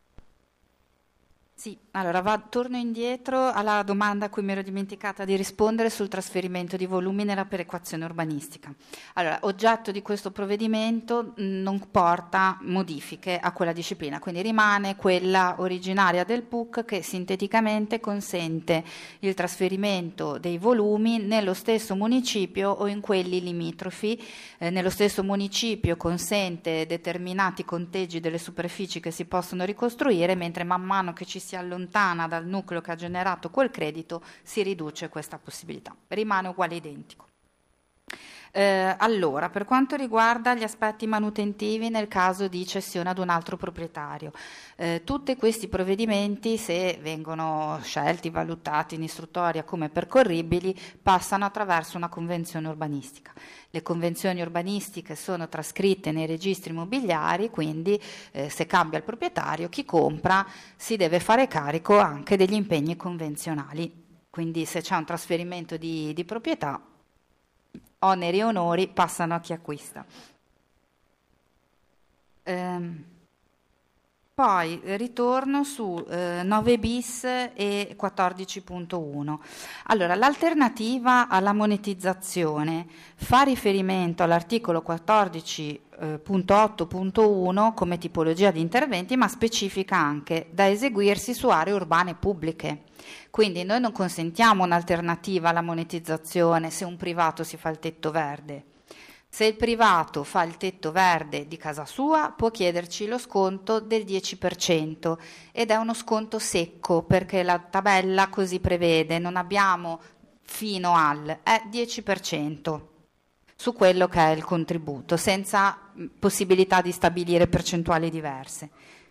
Speaker 3: Sì, allora va, torno indietro alla domanda a cui mi ero dimenticata di rispondere sul trasferimento di volumi nella perequazione urbanistica. Allora, oggetto di questo provvedimento mh, non porta modifiche a quella disciplina, quindi rimane quella originaria del P U C che sinteticamente consente il trasferimento dei volumi nello stesso municipio o in quelli limitrofi. Eh, nello stesso municipio consente determinati conteggi delle superfici che si possono ricostruire, mentre man mano che ci si allontana dal nucleo che ha generato quel credito si riduce questa possibilità, rimane uguale identico. Eh, allora, per quanto riguarda gli aspetti manutentivi nel caso di cessione ad un altro proprietario, eh, tutti questi provvedimenti, se vengono scelti, valutati in istruttoria come percorribili, passano attraverso una convenzione urbanistica. Le convenzioni urbanistiche sono trascritte nei registri immobiliari, quindi eh, se cambia il proprietario, chi compra si deve fare carico anche degli impegni convenzionali. Quindi se c'è un trasferimento di, di proprietà, oneri e onori passano a chi acquista. Ehm, poi ritorno su eh, nove bis e quattordici punto uno. Allora, l'alternativa alla monetizzazione fa riferimento all'articolo quattordici punto otto punto uno come tipologia di interventi, ma specifica anche da eseguirsi su aree urbane pubbliche. Quindi noi non consentiamo un'alternativa alla monetizzazione se un privato si fa il tetto verde. Se il privato fa il tetto verde di casa sua può chiederci lo sconto del dieci per cento ed è uno sconto secco perché la tabella così prevede, non abbiamo fino al è dieci per cento su quello che è il contributo, senza possibilità di stabilire percentuali diverse.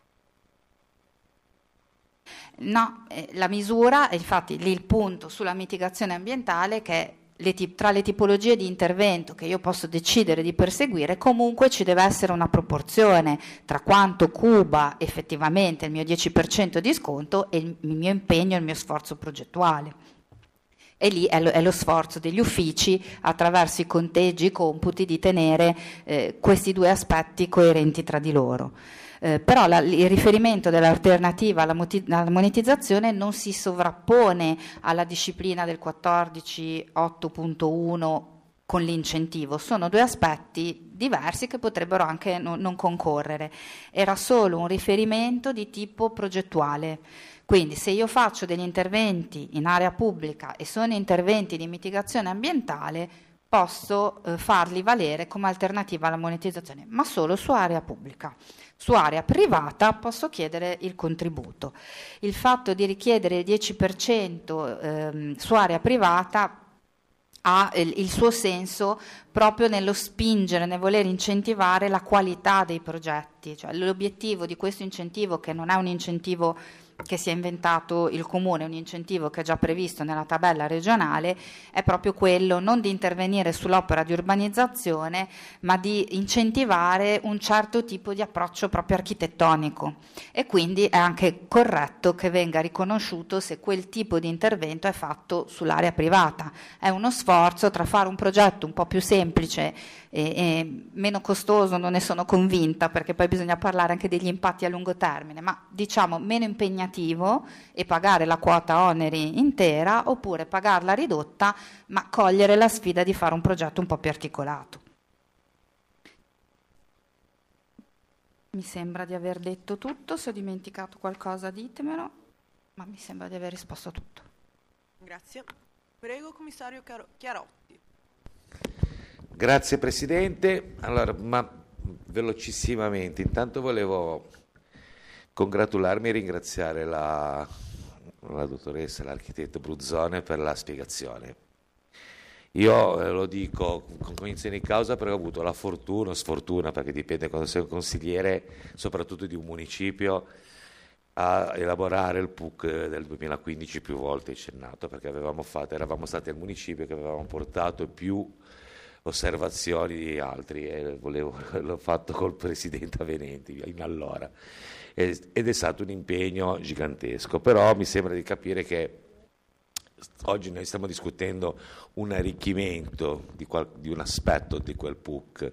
Speaker 3: No, eh, la misura, infatti lì il punto sulla mitigazione ambientale, che le tip- tra le tipologie di intervento che io posso decidere di perseguire, comunque ci deve essere una proporzione tra quanto cuba effettivamente il mio dieci per cento di sconto e il, il mio impegno e il mio sforzo progettuale. E lì è lo, è lo sforzo degli uffici, attraverso i conteggi, i computi, di tenere eh, questi due aspetti coerenti tra di loro. Eh, però la, il riferimento dell'alternativa alla, moti- alla monetizzazione non si sovrappone alla disciplina del quattordici otto punto uno con l'incentivo, sono due aspetti diversi che potrebbero anche no, non concorrere. Era solo un riferimento di tipo progettuale. Quindi se io faccio degli interventi in area pubblica e sono interventi di mitigazione ambientale, posso eh, farli valere come alternativa alla monetizzazione, ma solo su area pubblica. Su area privata posso chiedere il contributo. Il fatto di richiedere il dieci per cento ehm, su area privata ha il, il suo senso proprio nello spingere, nel voler incentivare la qualità dei progetti. Cioè, l'obiettivo di questo incentivo, che non è un incentivo che si è inventato il Comune, un incentivo che è già previsto nella tabella regionale, è proprio quello non di intervenire sull'opera di urbanizzazione, ma di incentivare un certo tipo di approccio proprio architettonico, e quindi è anche corretto che venga riconosciuto se quel tipo di intervento è fatto sull'area privata. È uno sforzo tra fare un progetto un po' più semplice e, e meno costoso, non ne sono convinta, perché poi bisogna parlare anche degli impatti a lungo termine, ma diciamo meno impegnativo e pagare la quota oneri intera, oppure pagarla ridotta ma cogliere la sfida di fare un progetto un po' più articolato. Mi sembra di aver detto tutto, se ho dimenticato qualcosa ditemelo, ma mi sembra di aver risposto a tutto.
Speaker 1: Grazie. Prego, commissario Chiarotti.
Speaker 9: Grazie Presidente. Allora, ma velocissimamente, intanto volevo congratularmi e ringraziare la, la dottoressa, l'architetto Bruzzone, per la spiegazione. Io eh, lo dico con cognizione di causa perché ho avuto la fortuna o sfortuna, perché dipende quando sei un consigliere, soprattutto di un municipio, a elaborare il P U C del duemilaquindici più volte accennato, perché avevamo fatto, eravamo stati al municipio che avevamo portato più osservazioni di altri, e volevo, l'ho fatto col presidente Avenenti in allora, ed è stato un impegno gigantesco. Però mi sembra di capire che oggi noi stiamo discutendo un arricchimento di, qual, di un aspetto di quel P U C,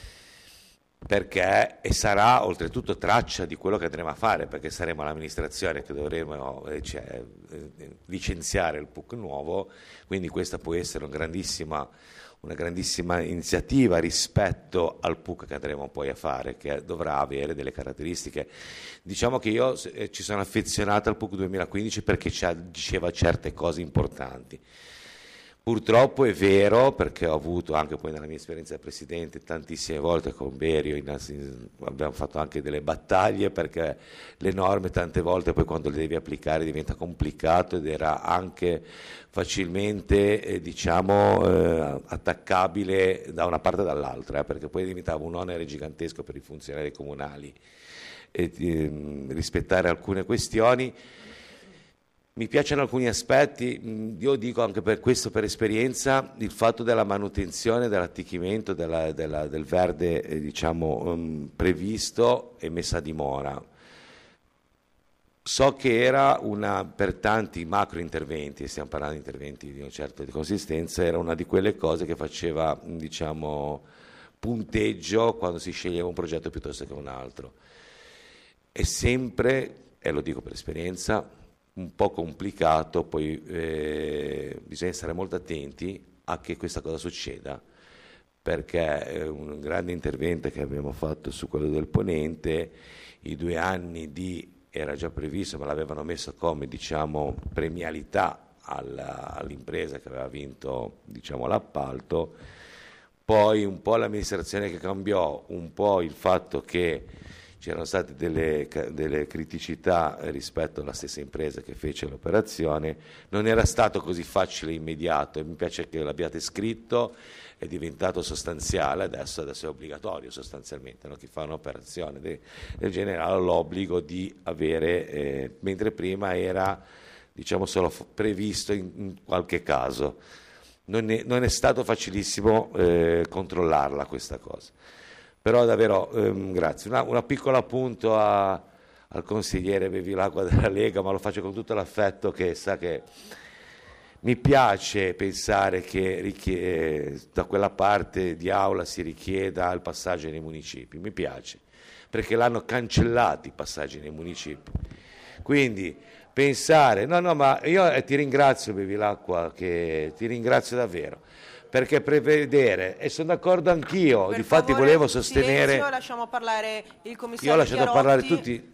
Speaker 9: perché e sarà oltretutto traccia di quello che andremo a fare, perché saremo l'amministrazione che dovremo eh, cioè, eh, licenziare il P U C nuovo, quindi questa può essere un grandissima una grandissima iniziativa rispetto al P U C che andremo poi a fare, che dovrà avere delle caratteristiche. Diciamo che io eh, ci sono affezionato al P U C duemilaquindici perché diceva certe cose importanti. Purtroppo è vero, perché ho avuto anche poi nella mia esperienza da Presidente tantissime volte con Berio, in, in, abbiamo fatto anche delle battaglie, perché le norme tante volte poi quando le devi applicare diventa complicato, ed era anche facilmente eh, diciamo eh, attaccabile da una parte e dall'altra, eh, perché poi diventava un onere gigantesco per i funzionari comunali e, eh, rispettare alcune questioni. Mi piacciono alcuni aspetti, io dico anche per questo, per esperienza, il fatto della manutenzione, dell'atticchimento della, della, del verde eh, diciamo, um, previsto e messa a dimora. So che era una, per tanti macro interventi, stiamo parlando di interventi di una certa consistenza, era una di quelle cose che faceva diciamo, punteggio quando si sceglieva un progetto piuttosto che un altro. È sempre, e lo dico per esperienza, un po' complicato, poi eh, bisogna stare molto attenti a che questa cosa succeda, perché è un grande intervento che abbiamo fatto su quello del Ponente, i due anni di era già previsto, ma l'avevano messo come diciamo premialità alla, all'impresa che aveva vinto diciamo l'appalto, poi un po' l'amministrazione che cambiò, un po' il fatto che c'erano state delle, delle criticità rispetto alla stessa impresa che fece l'operazione, non era stato così facile e immediato, e mi piace che l'abbiate scritto, è diventato sostanziale, adesso, adesso è obbligatorio sostanzialmente, no? Chi fa un'operazione de, del genere ha l'obbligo di avere, eh, mentre prima era diciamo solo f- previsto in, in qualche caso. Non è, non è stato facilissimo eh, controllarla questa cosa. Però davvero, ehm, grazie. Una, una piccola appunto a, al consigliere Bevilacqua della Lega, ma lo faccio con tutto l'affetto, che sa che mi piace pensare che richie- da quella parte di aula si richieda il passaggio nei municipi, mi piace, perché l'hanno cancellato i passaggi nei municipi. Quindi pensare, no no ma io eh, ti ringrazio Bevilacqua, che ti ringrazio davvero, perché prevedere, e sono d'accordo anch'io,
Speaker 1: Per
Speaker 9: difatti
Speaker 1: favore,
Speaker 9: volevo sostenere,
Speaker 1: silenzio, lasciamo parlare il commissario
Speaker 9: io ho lasciato
Speaker 1: Chiarotti.
Speaker 9: parlare tutti,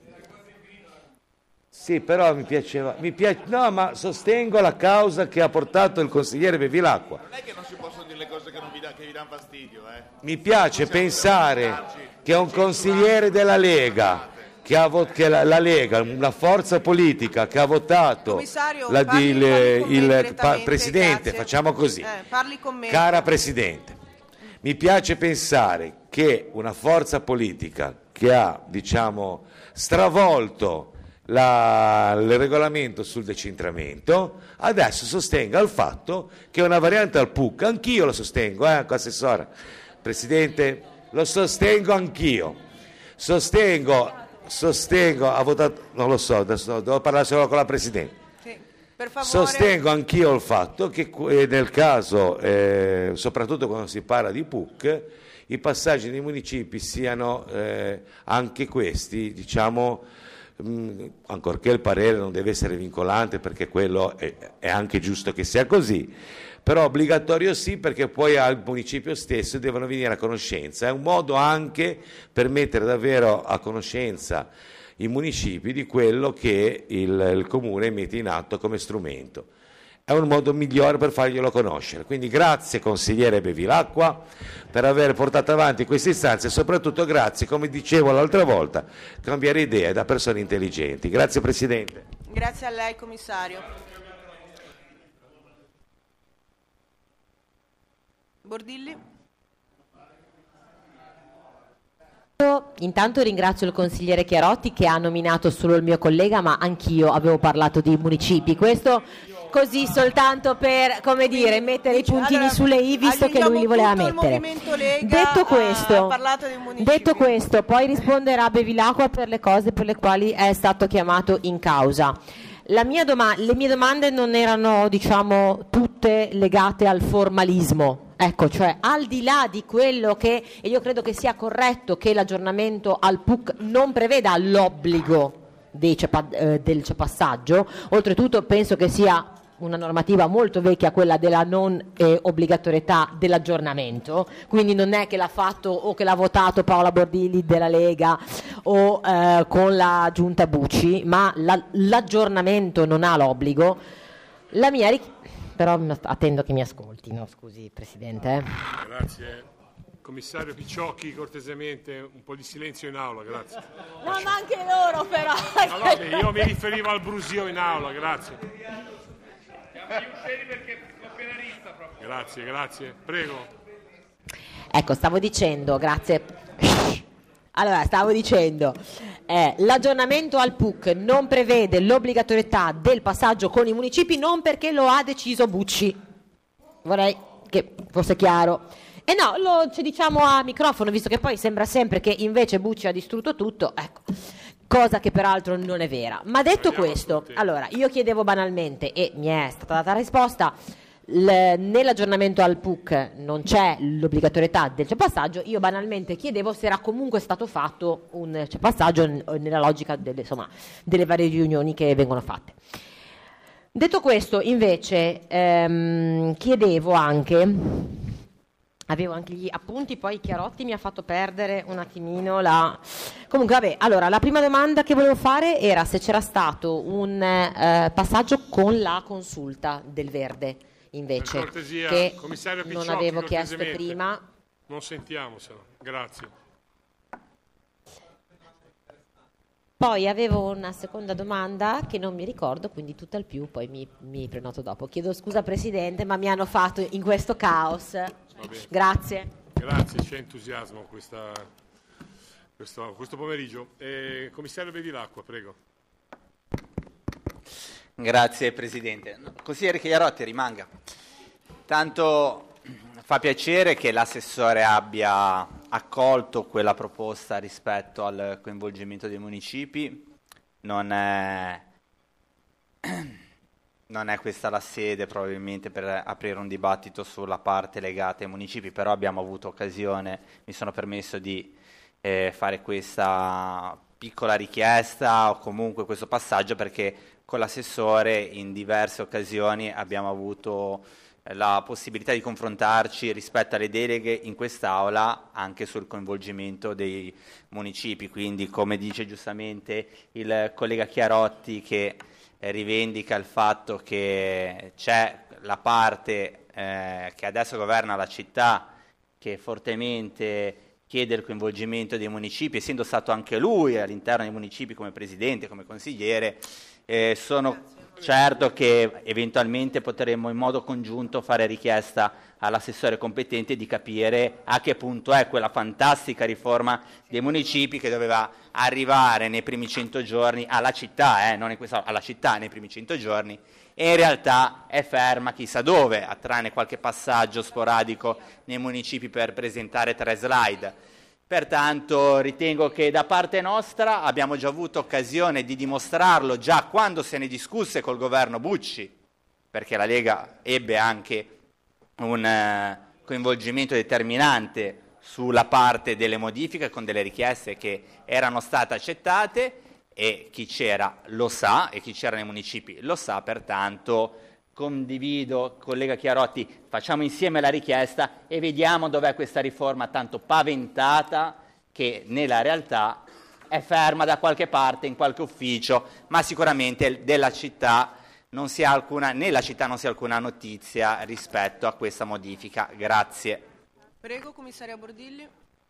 Speaker 9: sì però mi piaceva, mi piace, no ma sostengo la causa che ha portato il consigliere Bevilacqua.
Speaker 10: Non è che non si possono dire le cose che, non vi, da, che vi danno fastidio, eh?
Speaker 9: Mi piace pensare che un consigliere della Lega, che, ha vo- che la, la Lega, una forza politica che ha votato
Speaker 1: Commissario,
Speaker 9: la,
Speaker 1: parli-
Speaker 9: il,
Speaker 1: parli con me
Speaker 9: il pa-
Speaker 1: direttamente,
Speaker 9: Presidente,
Speaker 1: grazie.
Speaker 9: facciamo così,
Speaker 1: Eh, parli con me.
Speaker 9: cara Presidente, mi piace pensare che una forza politica che ha diciamo stravolto la, il regolamento sul decentramento adesso sostenga il fatto che è una variante al P U C, anch'io lo sostengo, eh, assessore, Presidente, lo sostengo anch'io, sostengo, sostengo, ha votato, non lo so, adesso devo parlare solo con la Presidente.
Speaker 1: Sì, per favore.
Speaker 9: Sostengo anch'io il fatto che eh, nel caso, eh, soprattutto quando si parla di P U C, i passaggi nei municipi siano eh, anche questi, diciamo, mh, ancorché il parere non deve essere vincolante, perché quello è, è anche giusto che sia così, però obbligatorio sì, perché poi al municipio stesso devono venire a conoscenza. È un modo anche per mettere davvero a conoscenza i municipi di quello che il, il comune mette in atto come strumento. È un modo migliore per farglielo conoscere. Quindi grazie consigliere Bevilacqua per aver portato avanti queste istanze e soprattutto grazie, come dicevo l'altra volta, cambiare idee da persone intelligenti. Grazie Presidente.
Speaker 1: Grazie a lei commissario. Bordilli?
Speaker 7: Intanto ringrazio il consigliere Chiarotti che ha nominato solo il mio collega, ma anch'io avevo parlato di municipi. Questo così soltanto per, come dire, mettere i puntini
Speaker 1: allora,
Speaker 7: sulle i, visto che lui li voleva
Speaker 1: tutto il
Speaker 7: mettere.
Speaker 1: Movimento Lega
Speaker 7: Detto
Speaker 1: ha
Speaker 7: questo,
Speaker 1: parlato dei municipi.
Speaker 7: detto questo, poi risponderà Bevilacqua per le cose per le quali è stato chiamato in causa. La mia doma- le mie domande non erano, diciamo, tutte legate al formalismo. Ecco, cioè al di là di quello che, e io credo che sia corretto che l'aggiornamento al P U C non preveda l'obbligo dei cepa- eh, del cepassaggio, oltretutto penso che sia una normativa molto vecchia quella della non eh, obbligatorietà dell'aggiornamento, quindi non è che l'ha fatto o che l'ha votato Paola Bordilli della Lega o eh, con la giunta Bucci, ma la, l'aggiornamento non ha l'obbligo. La mia richiesta, però attendo che mi ascolti, no? Scusi Presidente. Eh.
Speaker 11: Grazie. Commissario Picciocchi, cortesemente un po' di silenzio in aula, grazie.
Speaker 7: No, ma anche loro però.
Speaker 11: No, no, io mi riferivo al brusio in aula, grazie. Grazie, grazie. Prego.
Speaker 7: Ecco, stavo dicendo, grazie. Allora, stavo dicendo, eh, l'aggiornamento al P U C non prevede l'obbligatorietà del passaggio con i municipi, non perché lo ha deciso Bucci. Vorrei che fosse chiaro. E no, lo ci diciamo a microfono, visto che poi sembra sempre che invece Bucci ha distrutto tutto, ecco, cosa che peraltro non è vera. Ma detto questo, allora, io chiedevo banalmente, e mi è stata data la risposta, l- nell'aggiornamento al P U C non c'è l'obbligatorietà del cepassaggio, io banalmente chiedevo se era comunque stato fatto un cepassaggio n- nella logica delle, insomma, delle varie riunioni che vengono fatte. Detto questo, invece, ehm, chiedevo anche... Avevo anche gli appunti, poi Chiarotti mi ha fatto perdere un attimino la... Comunque, vabbè, allora, la prima domanda che volevo fare era se c'era stato un eh, passaggio con la consulta del Verde, invece,
Speaker 11: Per cortesia,
Speaker 7: che
Speaker 11: commissario
Speaker 7: non
Speaker 11: Picciocchi,
Speaker 7: avevo chiesto
Speaker 11: cortesemente.
Speaker 7: prima.
Speaker 11: Non sentiamo, se no. Grazie.
Speaker 7: Poi avevo una seconda domanda che non mi ricordo, quindi tutto al più, poi mi, mi prenoto dopo. Chiedo scusa Presidente, ma mi hanno fatto in questo caos. Grazie.
Speaker 11: Grazie, c'è entusiasmo questa, questo, questo pomeriggio. Eh, Commissario Bevilacqua, prego.
Speaker 5: Grazie Presidente. Consigliere Chiarotti, rimanga. Tanto fa piacere che l'assessore abbia accolto quella proposta rispetto al coinvolgimento dei municipi. Non è, non è questa la sede probabilmente per aprire un dibattito sulla parte legata ai municipi, però abbiamo avuto occasione, mi sono permesso di eh, fare questa piccola richiesta o comunque questo passaggio perché con l'assessore in diverse occasioni abbiamo avuto la possibilità di confrontarci rispetto alle deleghe in quest'Aula anche sul coinvolgimento dei municipi, quindi come dice giustamente il collega Chiarotti che eh, rivendica il fatto che c'è la parte eh, che adesso governa la città che fortemente chiede il coinvolgimento dei municipi, essendo stato anche lui all'interno dei municipi come presidente, come consigliere, eh, sono certo che eventualmente potremmo in modo congiunto fare richiesta all'assessore competente di capire a che punto è quella fantastica riforma dei municipi che doveva arrivare nei primi cento giorni alla città, eh, non in questa, alla città nei primi cento giorni, e in realtà è ferma chissà dove, tranne qualche passaggio sporadico nei municipi per presentare tre slide. Pertanto ritengo che da parte nostra abbiamo già avuto occasione di dimostrarlo già quando se ne discusse col governo Bucci, perché la Lega ebbe anche un eh, coinvolgimento determinante sulla parte delle modifiche con delle richieste che erano state accettate e chi c'era lo sa e chi c'era nei municipi lo sa, pertanto condivido, collega Chiarotti, facciamo insieme la richiesta e vediamo dov'è questa riforma tanto paventata che nella realtà è ferma da qualche parte, in qualche ufficio, ma sicuramente della città non si ha alcuna, nella città non si ha alcuna notizia rispetto a questa modifica. Grazie.
Speaker 1: Prego, commissaria Bordilli.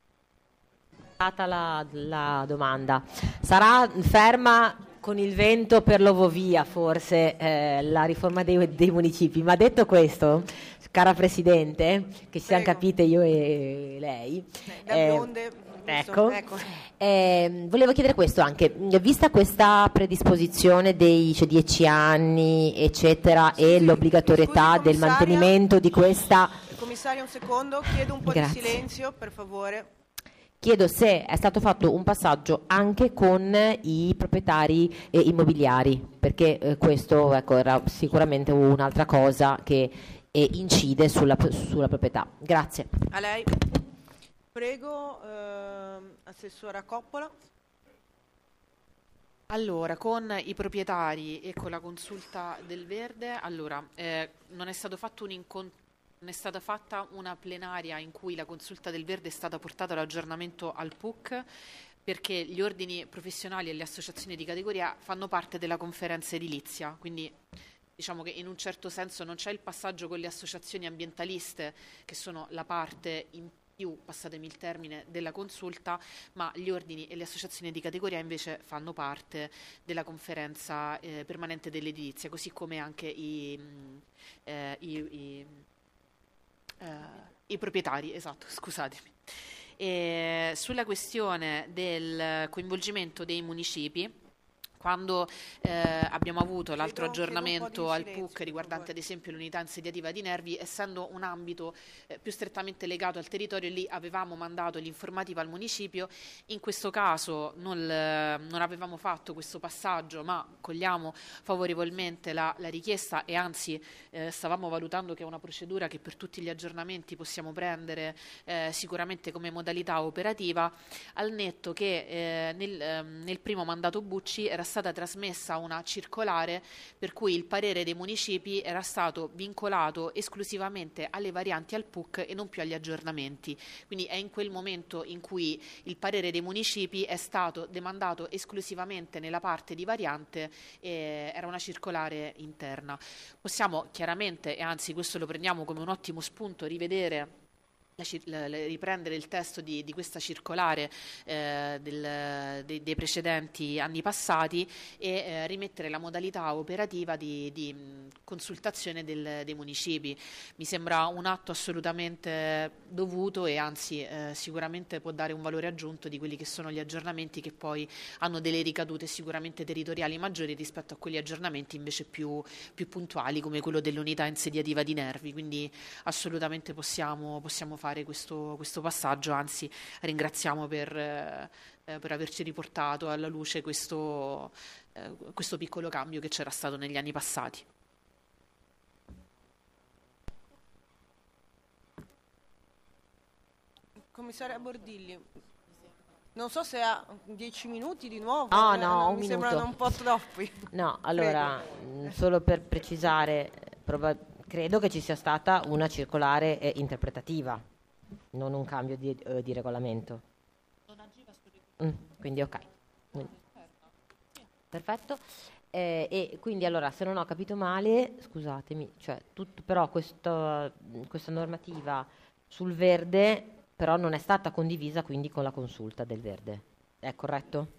Speaker 7: La, la domanda. Sarà ferma con il vento per l'ovovia forse eh, la riforma dei, dei municipi, ma detto questo, cara Presidente, che ci siamo capite io e lei,
Speaker 1: da
Speaker 7: eh,
Speaker 1: bionde,
Speaker 7: ecco,
Speaker 1: ecco.
Speaker 7: Eh, volevo chiedere questo anche, vista questa predisposizione dei cioè, dieci anni eccetera sì, e l'obbligatorietà
Speaker 1: scusi,
Speaker 7: del mantenimento di questa...
Speaker 1: Commissario, un secondo, chiedo un po'
Speaker 7: Grazie.
Speaker 1: di silenzio per favore.
Speaker 7: Chiedo se è stato fatto un passaggio anche con i proprietari eh, immobiliari, perché eh, questo ecco, era sicuramente un'altra cosa che eh, incide sulla, sulla proprietà. Grazie.
Speaker 1: A lei. Prego, eh, Assessora Coppola.
Speaker 2: Allora, con i proprietari e con la consulta del Verde, allora, eh, non è stato fatto un incontro. Non è stata fatta una plenaria in cui la consulta del Verde è stata portata all'aggiornamento al P U C perché gli ordini professionali e le associazioni di categoria fanno parte della conferenza edilizia, quindi diciamo che in un certo senso non c'è il passaggio con le associazioni ambientaliste che sono la parte in più, passatemi il termine, della consulta, ma gli ordini e le associazioni di categoria invece fanno parte della conferenza eh, permanente dell'edilizia, così come anche i, eh, i, i Uh, i proprietari, esatto, scusatemi. E sulla questione del coinvolgimento dei municipi, quando eh, abbiamo avuto l'altro
Speaker 1: chiedo,
Speaker 2: aggiornamento
Speaker 1: chiedo
Speaker 2: al
Speaker 1: silenzio,
Speaker 2: P U C riguardante ad esempio l'unità insediativa di Nervi, essendo un ambito eh, più strettamente legato al territorio, lì avevamo mandato l'informativa al municipio. In questo caso non, non avevamo fatto questo passaggio, ma cogliamo favorevolmente la, la richiesta e anzi eh, stavamo valutando che è una procedura che per tutti gli aggiornamenti possiamo prendere eh, sicuramente come modalità operativa, al netto che eh, nel, eh, nel primo mandato Bucci era stata trasmessa una circolare per cui il parere dei municipi era stato vincolato esclusivamente alle varianti al P U C e non più agli aggiornamenti. Quindi è in quel momento in cui il parere dei municipi è stato demandato esclusivamente nella parte di variante e era una circolare interna. Possiamo chiaramente, e anzi questo lo prendiamo come un ottimo spunto, rivedere La, la, riprendere il testo di, di questa circolare eh, del, de, dei precedenti anni passati e eh, rimettere la modalità operativa di, di mh, consultazione del, dei municipi. Mi sembra un atto assolutamente dovuto e anzi eh, sicuramente può dare un valore aggiunto di quelli che sono gli aggiornamenti che poi hanno delle ricadute sicuramente territoriali maggiori rispetto a quegli aggiornamenti invece più, più puntuali come quello dell'unità insediativa di Nervi, quindi assolutamente possiamo, possiamo fare Questo, questo passaggio, anzi ringraziamo per, eh, per averci riportato alla luce questo, eh, questo piccolo cambio che c'era stato negli anni passati.
Speaker 1: Commissaria Bordilli, non so se ha dieci minuti di nuovo.
Speaker 7: No,
Speaker 1: eh,
Speaker 7: no, un
Speaker 1: mi
Speaker 7: minuto.
Speaker 1: sembrano un po' troppi.
Speaker 7: No, allora, mh, solo per precisare, proba- credo che ci sia stata una circolare eh, interpretativa, non un cambio di, eh, di regolamento. Mm, quindi ok. Quindi- Perfetto. Eh, e quindi allora, se non ho capito male, scusatemi, cioè, tutto, però questo, questa normativa sul verde però non è stata condivisa quindi con la consulta del verde. È corretto?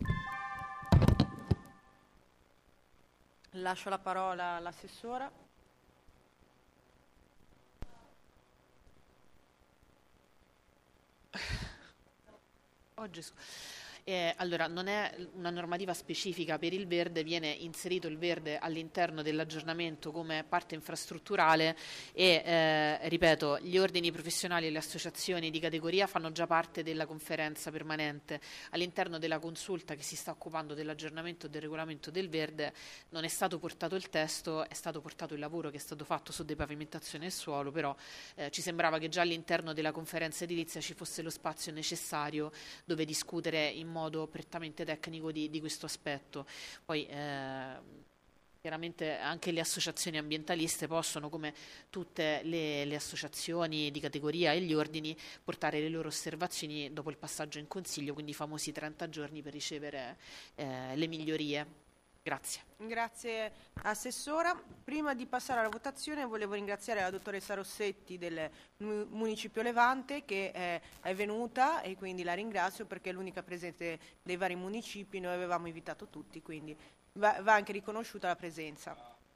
Speaker 1: Lascio la parola all'assessora.
Speaker 2: Oggi, scu- eh, allora, non è una normativa specifica per il verde, viene inserito il verde all'interno dell'aggiornamento come parte infrastrutturale e, eh, ripeto, gli ordini professionali e le associazioni di categoria fanno già parte della conferenza permanente. All'interno della consulta che si sta occupando dell'aggiornamento del regolamento del verde non è stato portato il testo, è stato portato il lavoro che è stato fatto su depavimentazione e suolo, però eh, ci sembrava che già all'interno della conferenza edilizia ci fosse lo spazio necessario dove discutere in modo prettamente tecnico di, di questo aspetto. Poi eh, chiaramente anche le associazioni ambientaliste possono, come tutte le, le associazioni di categoria e gli ordini, portare le loro osservazioni dopo il passaggio in consiglio, quindi i famosi trenta giorni per ricevere eh, le migliorie. Grazie.
Speaker 1: Grazie Assessora. Prima di passare alla votazione volevo ringraziare la dottoressa Rossetti del Mu- Municipio Levante che è, è venuta e quindi la ringrazio perché è l'unica presente dei vari municipi, noi avevamo invitato tutti, quindi va, va anche riconosciuta la presenza.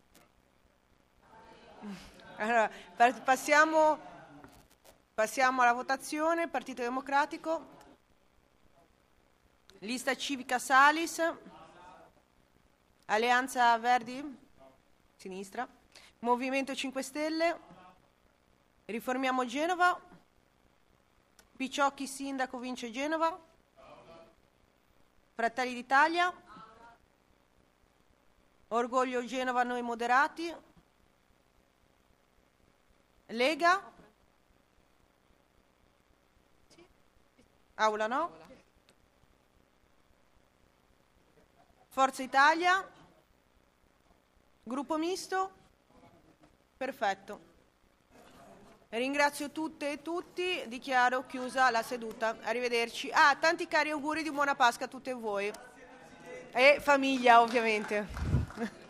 Speaker 1: Allora, pa- passiamo, passiamo alla votazione. Partito Democratico, Lista Civica Salis, Alleanza Verdi, sinistra, Movimento cinque Stelle, Riformiamo Genova, Picciocchi Sindaco vince Genova, Fratelli d'Italia, Orgoglio Genova Noi Moderati, Lega, Aula no, Forza Italia, Gruppo Misto, perfetto. Ringrazio tutte e tutti, dichiaro chiusa la seduta. Arrivederci. Ah, tanti cari auguri di buona Pasqua a tutte voi. E famiglia, ovviamente.